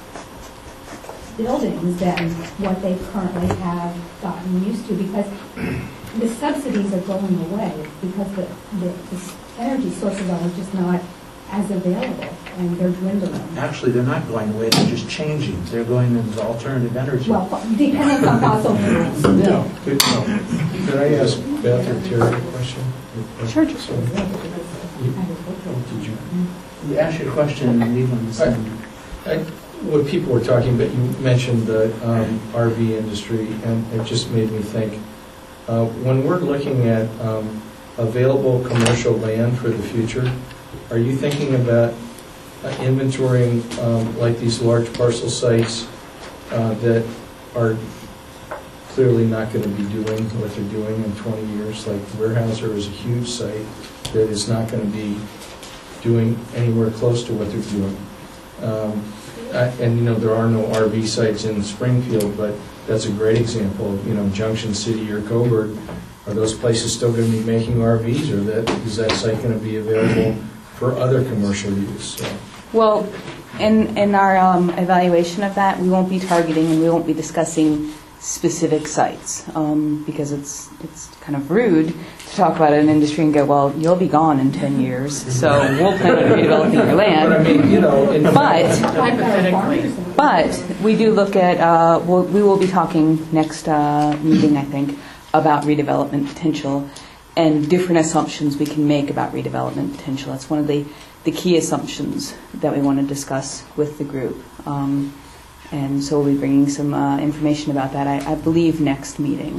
buildings than what they currently have gotten used to, because the subsidies are going away because the, the, the energy sources are just not as available, and they're dwindling.
Actually, they're not going away. They're just changing. They're going into alternative energy.
Well, depending on fossil fuels.
Yeah. Could, um, could I ask Beth or Terry a question?
Sure.
So, did you?
You ask your question and leave them the same.
I, what people were talking about, you mentioned the um, R V industry, and it just made me think, uh, when we're looking at um, available commercial land for the future, are you thinking about uh, inventorying um, like these large parcel sites uh, that are clearly not going to be doing what they're doing in twenty years? Like Weyerhaeuser is a huge site that is not going to be doing anywhere close to what they're doing. Um, I, and you know, there are no R V sites in Springfield, but that's a great example. You know, Junction City or Coburg, are those places still going to be making R Vs, or that is that site going to be available for other commercial use? So.
Well, in, in our um, evaluation of that, we won't be targeting and we won't be discussing specific sites um, because it's it's kind of rude to talk about an industry and go, well, you'll be gone in ten years, so we'll plan on redeveloping your land.
But I mean, you know, in
but,
Hypothetically.
but we do look at, uh, we'll, we will be talking next uh, meeting, I think, about redevelopment potential and different assumptions we can make about redevelopment potential. That's one of the, the key assumptions that we want to discuss with the group. Um, and so we'll be bringing some uh, information about that, I, I believe, next meeting.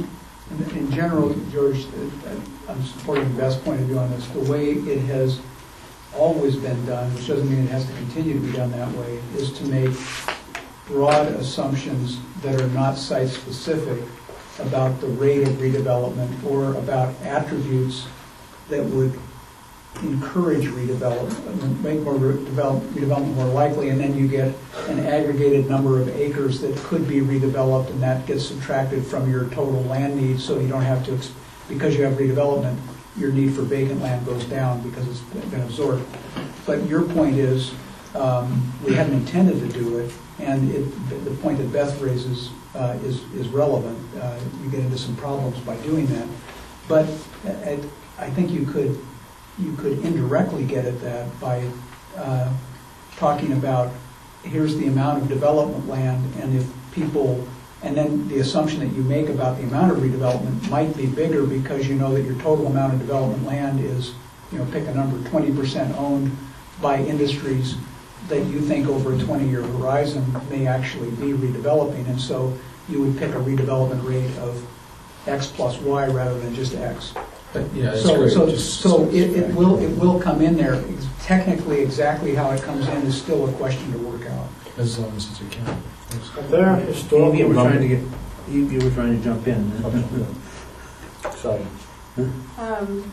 In- In general, George, uh, I'm supporting Beth's point of view on this. The way it has always been done, which doesn't mean it has to continue to be done that way, is to make broad assumptions that are not site-specific about the rate of redevelopment or about attributes that would encourage redevelopment, make more re- develop, redevelopment more likely, and then you get an aggregated number of acres that could be redeveloped, and that gets subtracted from your total land needs, so you don't have to, ex- because you have redevelopment, your need for vacant land goes down because it's been absorbed. But your point is, um, we hadn't intended to do it, and it, the point that Beth raises uh, is, is relevant. Uh, you get into some problems by doing that. But I, I think you could you could indirectly get at that by uh, talking about here's the amount of development land, and if people, and then the assumption that you make about the amount of redevelopment might be bigger because you know that your total amount of development land is, you know, pick a number, twenty percent owned by industries that you think over a twenty-year horizon may actually be redeveloping, and so you would pick a redevelopment rate of X plus Y rather than just X. But
Yeah, it's
so,
great.
so,
Just-
so it, it will it will come in there. Technically, exactly how it comes in is still a question to work out.
As long as it's accounted.
Are there historical
Maybe you were trying to
numbers?
get, you, you were trying to jump in.
Sorry.
Um,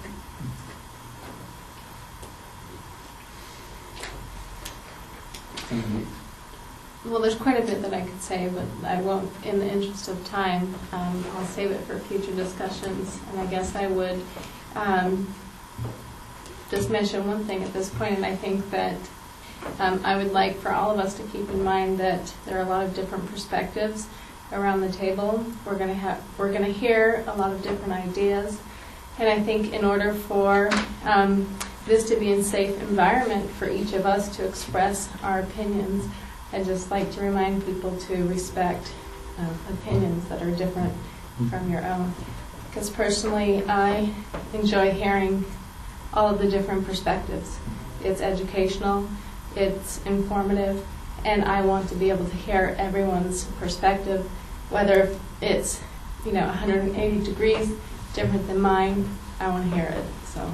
Well, there's quite a bit that I could say, but I won't, in the interest of time. Um, I'll save it for future discussions. And I guess I would um, just mention one thing at this point, and I think that um, I would like for all of us to keep in mind that there are a lot of different perspectives around the table. We're going to have, we're going to hear a lot of different ideas, and I think in order for um, this to be a safe environment for each of us to express our opinions, I'd just like to remind people to respect uh, opinions that are different from your own. Because personally, I enjoy hearing all of the different perspectives. It's educational, it's informative, and I want to be able to hear everyone's perspective, whether it's, you know, one hundred eighty degrees different than mine. I want to hear it. So.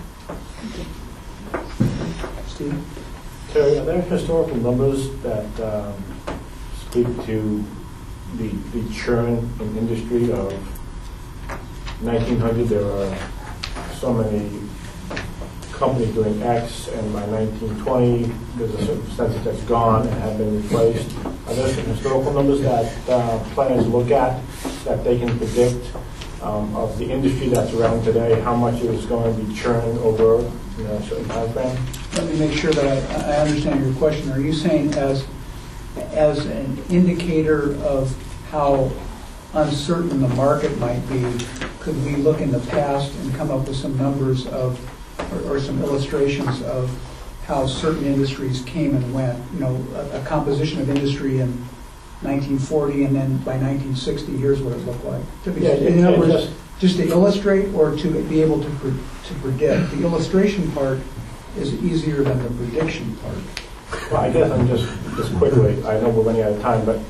Steve?
Terry, are there historical numbers that um, speak to the, the churn in industry of nineteen hundred? There are so many companies doing X, and by nineteen twenty, there's a certain percentage that's gone and have been replaced. Are there some historical numbers that uh, planners look at that they can predict um, of the industry that's around today, how much it is going to be churned over, you know, a certain time frame?
Let me make sure that I, I understand your question. Are you saying as as an indicator of how uncertain the market might be, could we look in the past and come up with some numbers of, or, or some illustrations of how certain industries came and went? You know, a, a composition of industry in nineteen forty, and then by nineteen sixty, here's what it looked like. To be,
Yeah,
in other words,
just-
just to illustrate or to be able to pre, to predict. The illustration part is easier than the prediction part.
Well, I guess I'm just, just quickly, I know we're running out of time, but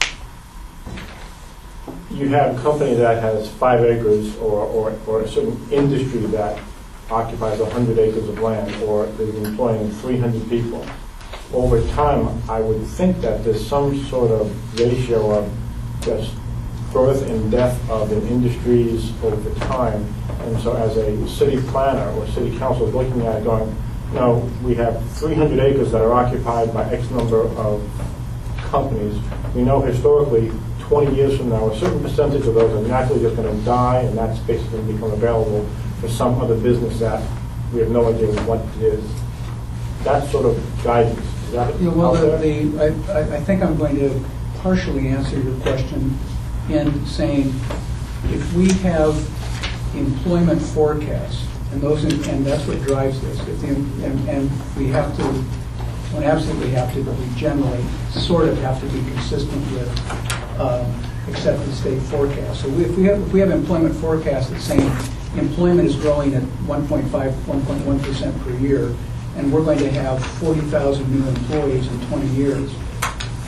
you have a company that has five acres or, or, or a certain industry that occupies one hundred acres of land, or is employing three hundred people. Over time, I would think that there's some sort of ratio of just birth and death of an industries over time. And so as a city planner or city council is looking at it going, no, we have three hundred acres that are occupied by X number of companies. We know historically, twenty years from now, a certain percentage of those are naturally just going to die, and that space is going to become available for some other business that we have no idea what it is. That sort of guidance. Is that
Yeah, well,
out
the,
there?
the, I, I think I'm going to partially answer your question in saying if we have employment forecasts, and those, and that's what drives this, if the, and, and we have to, we don't absolutely have to, but we generally sort of have to be consistent with um, accepted state forecasts. So we, if we have if we have employment forecasts that's saying employment is growing at one point five, one point one percent per year, and we're going to have forty thousand new employees in twenty years,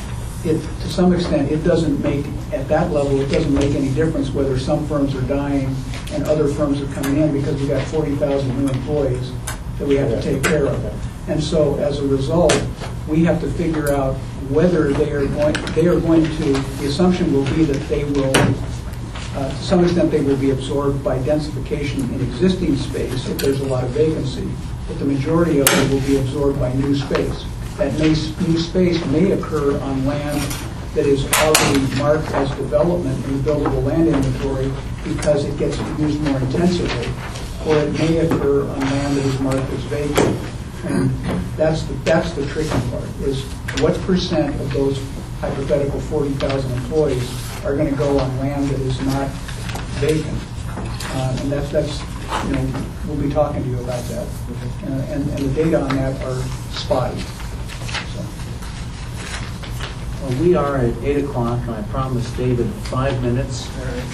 it, to some extent, it doesn't make, at that level, it doesn't make any difference whether some firms are dying and other firms are coming in, because we've got forty thousand new employees that we have to take care of. And so as a result, we have to figure out whether they are going, they are going to, the assumption will be that they will, uh, to some extent, they will be absorbed by densification in existing space if there's a lot of vacancy, but the majority of it will be absorbed by new space. That may, new space may occur on land that is already marked as development in the buildable land inventory because it gets used more intensively, or it may occur on land that is marked as vacant. And that's the, that's the tricky part, is what percent of those hypothetical forty thousand employees are going to go on land that is not vacant. Uh, and that's, that's, you know, we'll be talking to you about that. Uh, and, and the data on that are spotty. So.
Well, we are at eight o'clock, and I promised David five minutes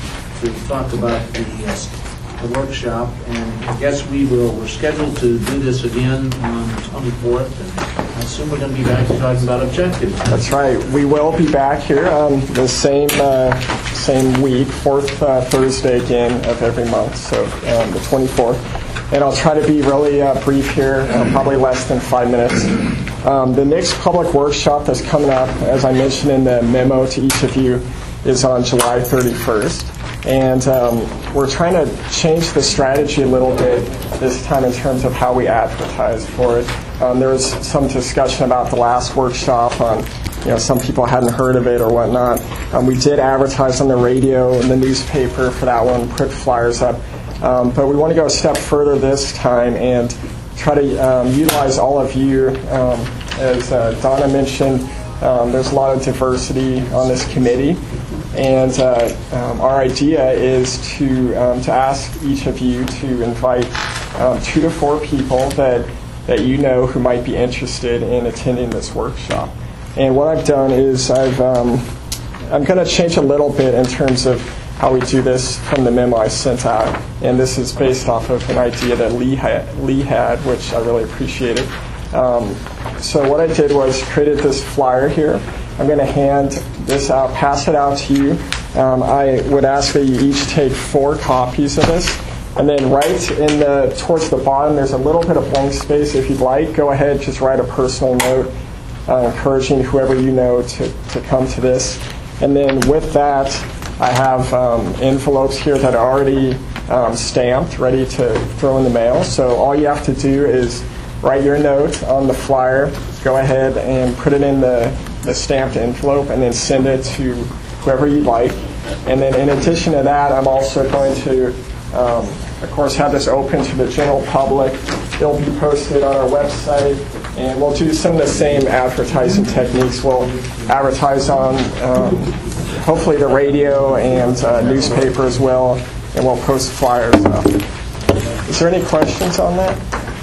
to talk about the, uh, the workshop, and I guess we will, we're scheduled to do this again on the twenty-fourth, and I assume we're going to be back to talking about objectives.
That's right. We will be back here um, the same uh, same week, fourth uh, Thursday again of every month, so um, the twenty-fourth. And I'll try to be really uh, brief here, uh, probably less than five minutes. Um, the next public workshop that's coming up, as I mentioned in the memo to each of you, is on July thirty-first. And um, we're trying to change the strategy a little bit this time in terms of how we advertise for it. Um, there was some discussion about the last workshop on, you know, some people hadn't heard of it or whatnot. Um, we did advertise on the radio and the newspaper for that one, put flyers up. Um, but we want to go a step further this time and try to um, utilize all of you. Um, as uh, Donna mentioned, um, there's a lot of diversity on this committee. And uh, um, our idea is to um, to ask each of you to invite um, two to four people that that you know who might be interested in attending this workshop. And what I've done is I've um, I'm going to change a little bit in terms of how we do this from the memo I sent out. And this is based off of an idea that Lee had, Lee had which I really appreciated. Um, so what I did was created this flyer here. I'm going to hand this out, pass it out to you. Um, I would ask that you each take four copies of this. And then right in the towards the bottom, there's a little bit of blank space. If you'd like, go ahead, just write a personal note uh, encouraging whoever you know to, to come to this. And then with that, I have um, envelopes here that are already um, stamped, ready to throw in the mail. So all you have to do is write your note on the flyer, go ahead and put it in the, the stamped envelope, and then send it to whoever you'd like. And then in addition to that, I'm also going to, um, of course, have this open to the general public. It'll be posted on our website, and we'll do some of the same advertising techniques. We'll advertise on um, hopefully the radio and uh, newspaper as well, and we'll post flyers up. Is there any questions on that?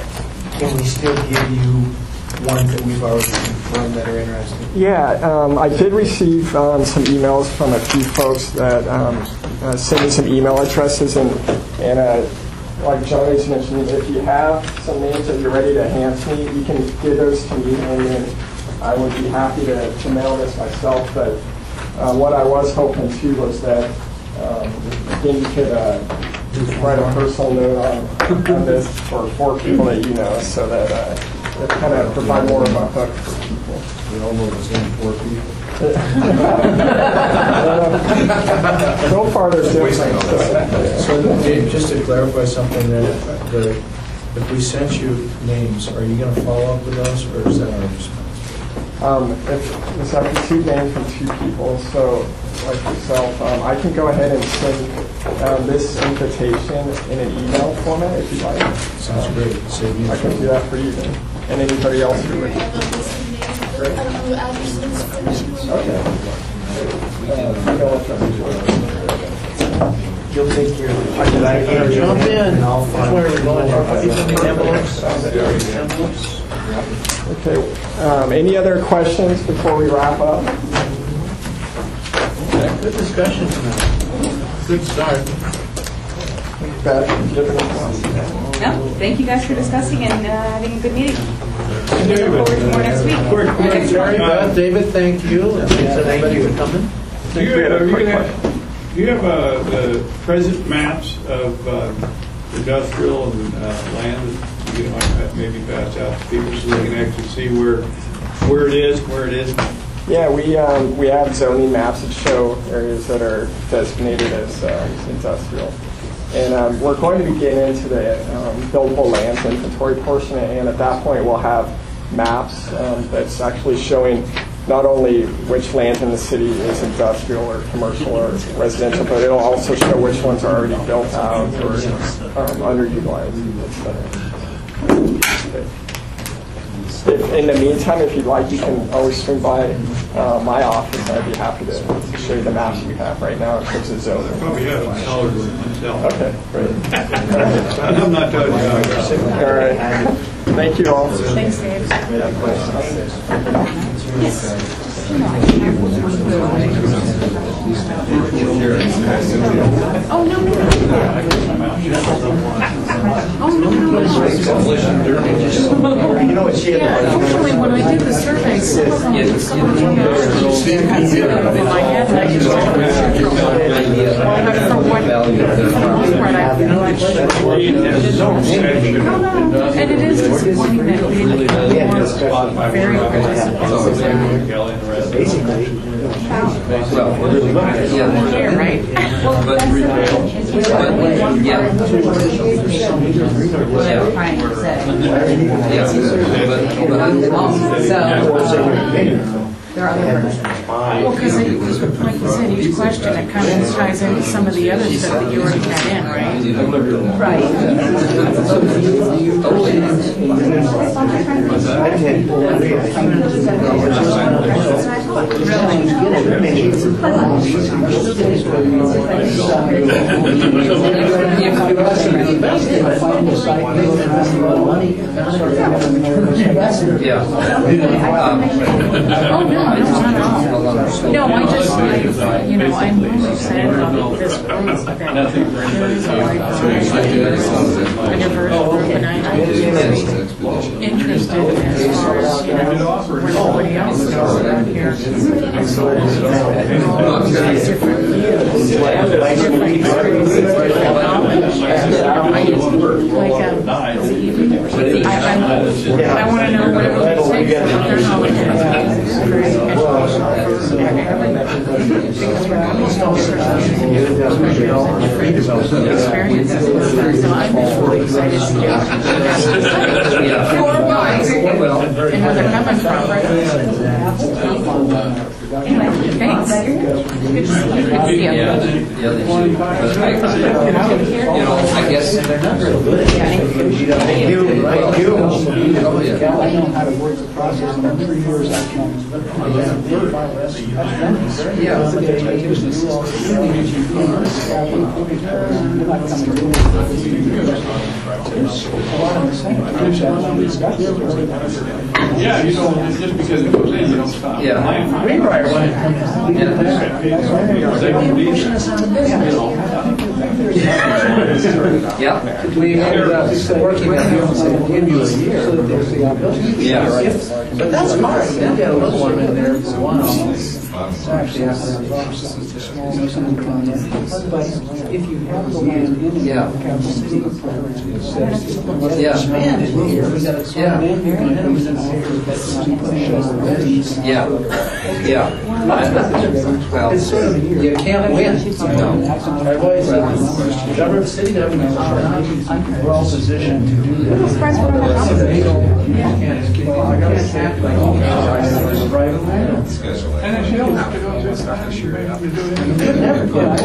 Can we still give you ones that we've already confirmed that are interested?
Yeah, um, I did receive um, some emails from a few folks that um, uh, sent me some email addresses, and, and uh, like Johnny's mentioned, if you have some names that you're ready to hand to me, you can give those to me, and then I would be happy to, to mail this myself. But uh, what I was hoping too was that um, then you could uh, write a personal note on, on this for four people that you know, so that uh, it kind of provide more of a hook for people.
We all know the same four people.
So far, there's different.
So, Dave, just to clarify something, that the, if we sent you names, are you going to follow up with those, or is that our responsibility?
Um, if it's up to two names from two people, so like yourself, um, I can go ahead and send um, this invitation in an email format if you like.
Sounds um, great. Save you
I can do that for you then. And anybody else who would. Great. Okay.
You'll take care of it. Did I hear you?
Jump in.
And I'll
That's
find
where we're going. Are you sending envelopes?
Envelopes? Okay. Um, any other questions before we wrap up?
Good discussion tonight. Good start.
Beth, do you have any questions?
No, thank you guys for discussing and uh, having a good meeting. Look forward to more next week. Next
Very
month.
good. David, thank you. And thanks everybody for coming.
Do you have, you have, do you have uh, the present maps of uh, industrial and uh, land that you might maybe pass out to people so they can actually see where where it is, where it isn't?
Yeah, we um, we have zoning maps that show areas that are designated as uh, industrial. And um, we're going to be getting into the um, buildable lands inventory portion, and at that point we'll have maps um, that's actually showing not only which land in the city is industrial or commercial or residential, but it'll also show which ones are already built out or um, underutilized, et cetera. If, in the meantime, if you'd like, you can always swing by uh, my office. I'd be happy to, to show you the maps we have right now in terms of zoning.
I probably have it colored myself.
Okay, great.
I'm not touching it.
All right. Thank you all.
Thanks, Dave. Yes. Oh, no, no, no. Oh, no, no, no.
You know what she had?
Yeah, usually when I did the survey, some of them, some of them were considered in my head, and I just tried to central. Well, but for what, for the most part, I feel like. And it is disappointing that we didn't have more very participants.
Basically.
Here, right?
But, but, yeah.
Well, because like you said, each question, it kind of ties into some of the other stuff that you already had in, right?
Right.
Yeah.
Oh, no, no, not at all. No, I just, I, you know, I'm really sad about this place, that there is a wide variety, a diverse group, and I, I'm just interested as far as, you know, where everybody else is around here. And so, all these different views, different experiences, different knowledge. I just, like, um, I, I, I want to know what everybody thinks about their knowledge is for education, for everybody. Because we're almost all using different experiences. So I'm just really excited to get your minds and where they're coming from. Anyway, thanks. Good to see you.
Yeah, yeah, they should. But I, you know, I guess.
Thank you, thank you.
Oh, yeah.
I know how to work the process, and in three years I can.
Yeah, you don't, just because it goes in, you don't stop.
Yeah.
Greenbrier wanted to come in.
Yeah.
Yeah.
We ended up working on it, give you a year.
Yeah.
But that's hard. Then you had a little one in there for a while. Actually, after
But if you have the land in
Yeah.
the city,
Yeah.
expanded here. We got to expand in here, and then it was in
Yeah. Yeah. Well,
It's sort of, you can't win. I've always said, whatever the city government, we're all positioned to do that. You can't, I got to act like all the private land.
And if you don't have to go to a side, sure, you have to do it.
Never get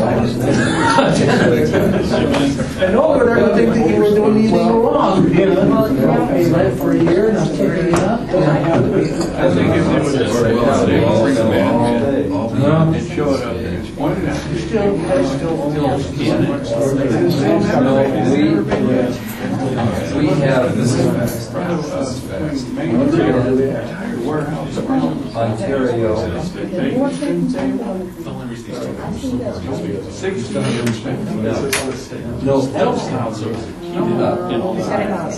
And over there, I think they were doing anything wrong. You know, I led for a year and I'm kicking it up.
I think if they would just say, well, they all bring them in, and show it up, and it's pointed out.
You still, I still own
Still in it.
we, we have
Entire warehouse around
Ontario.
sixteen.
No.
You know.
Set it up.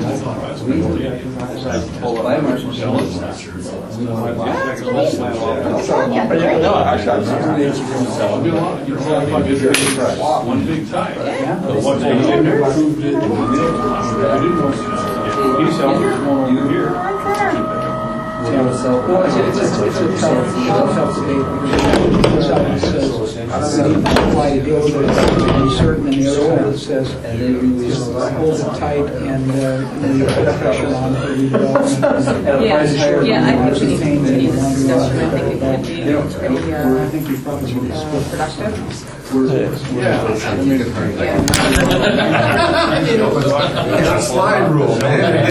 Fire marshal Jones.
No, actually,
One big tie. The one thing they approved it. I didn't know. He's helping you here.
Well, it's a, it's a, it's a tough, tough debate.
Apply to deal with it, and certain, and the other side that says, just hold it tight and, uh, you know, put pressure on for redevelopment.
Yeah, yeah, I think we need, we need this discussion. I think it can be pretty, uh,
I think we probably should
uh, productive.
Yeah.
Yeah.
Slide rule, man.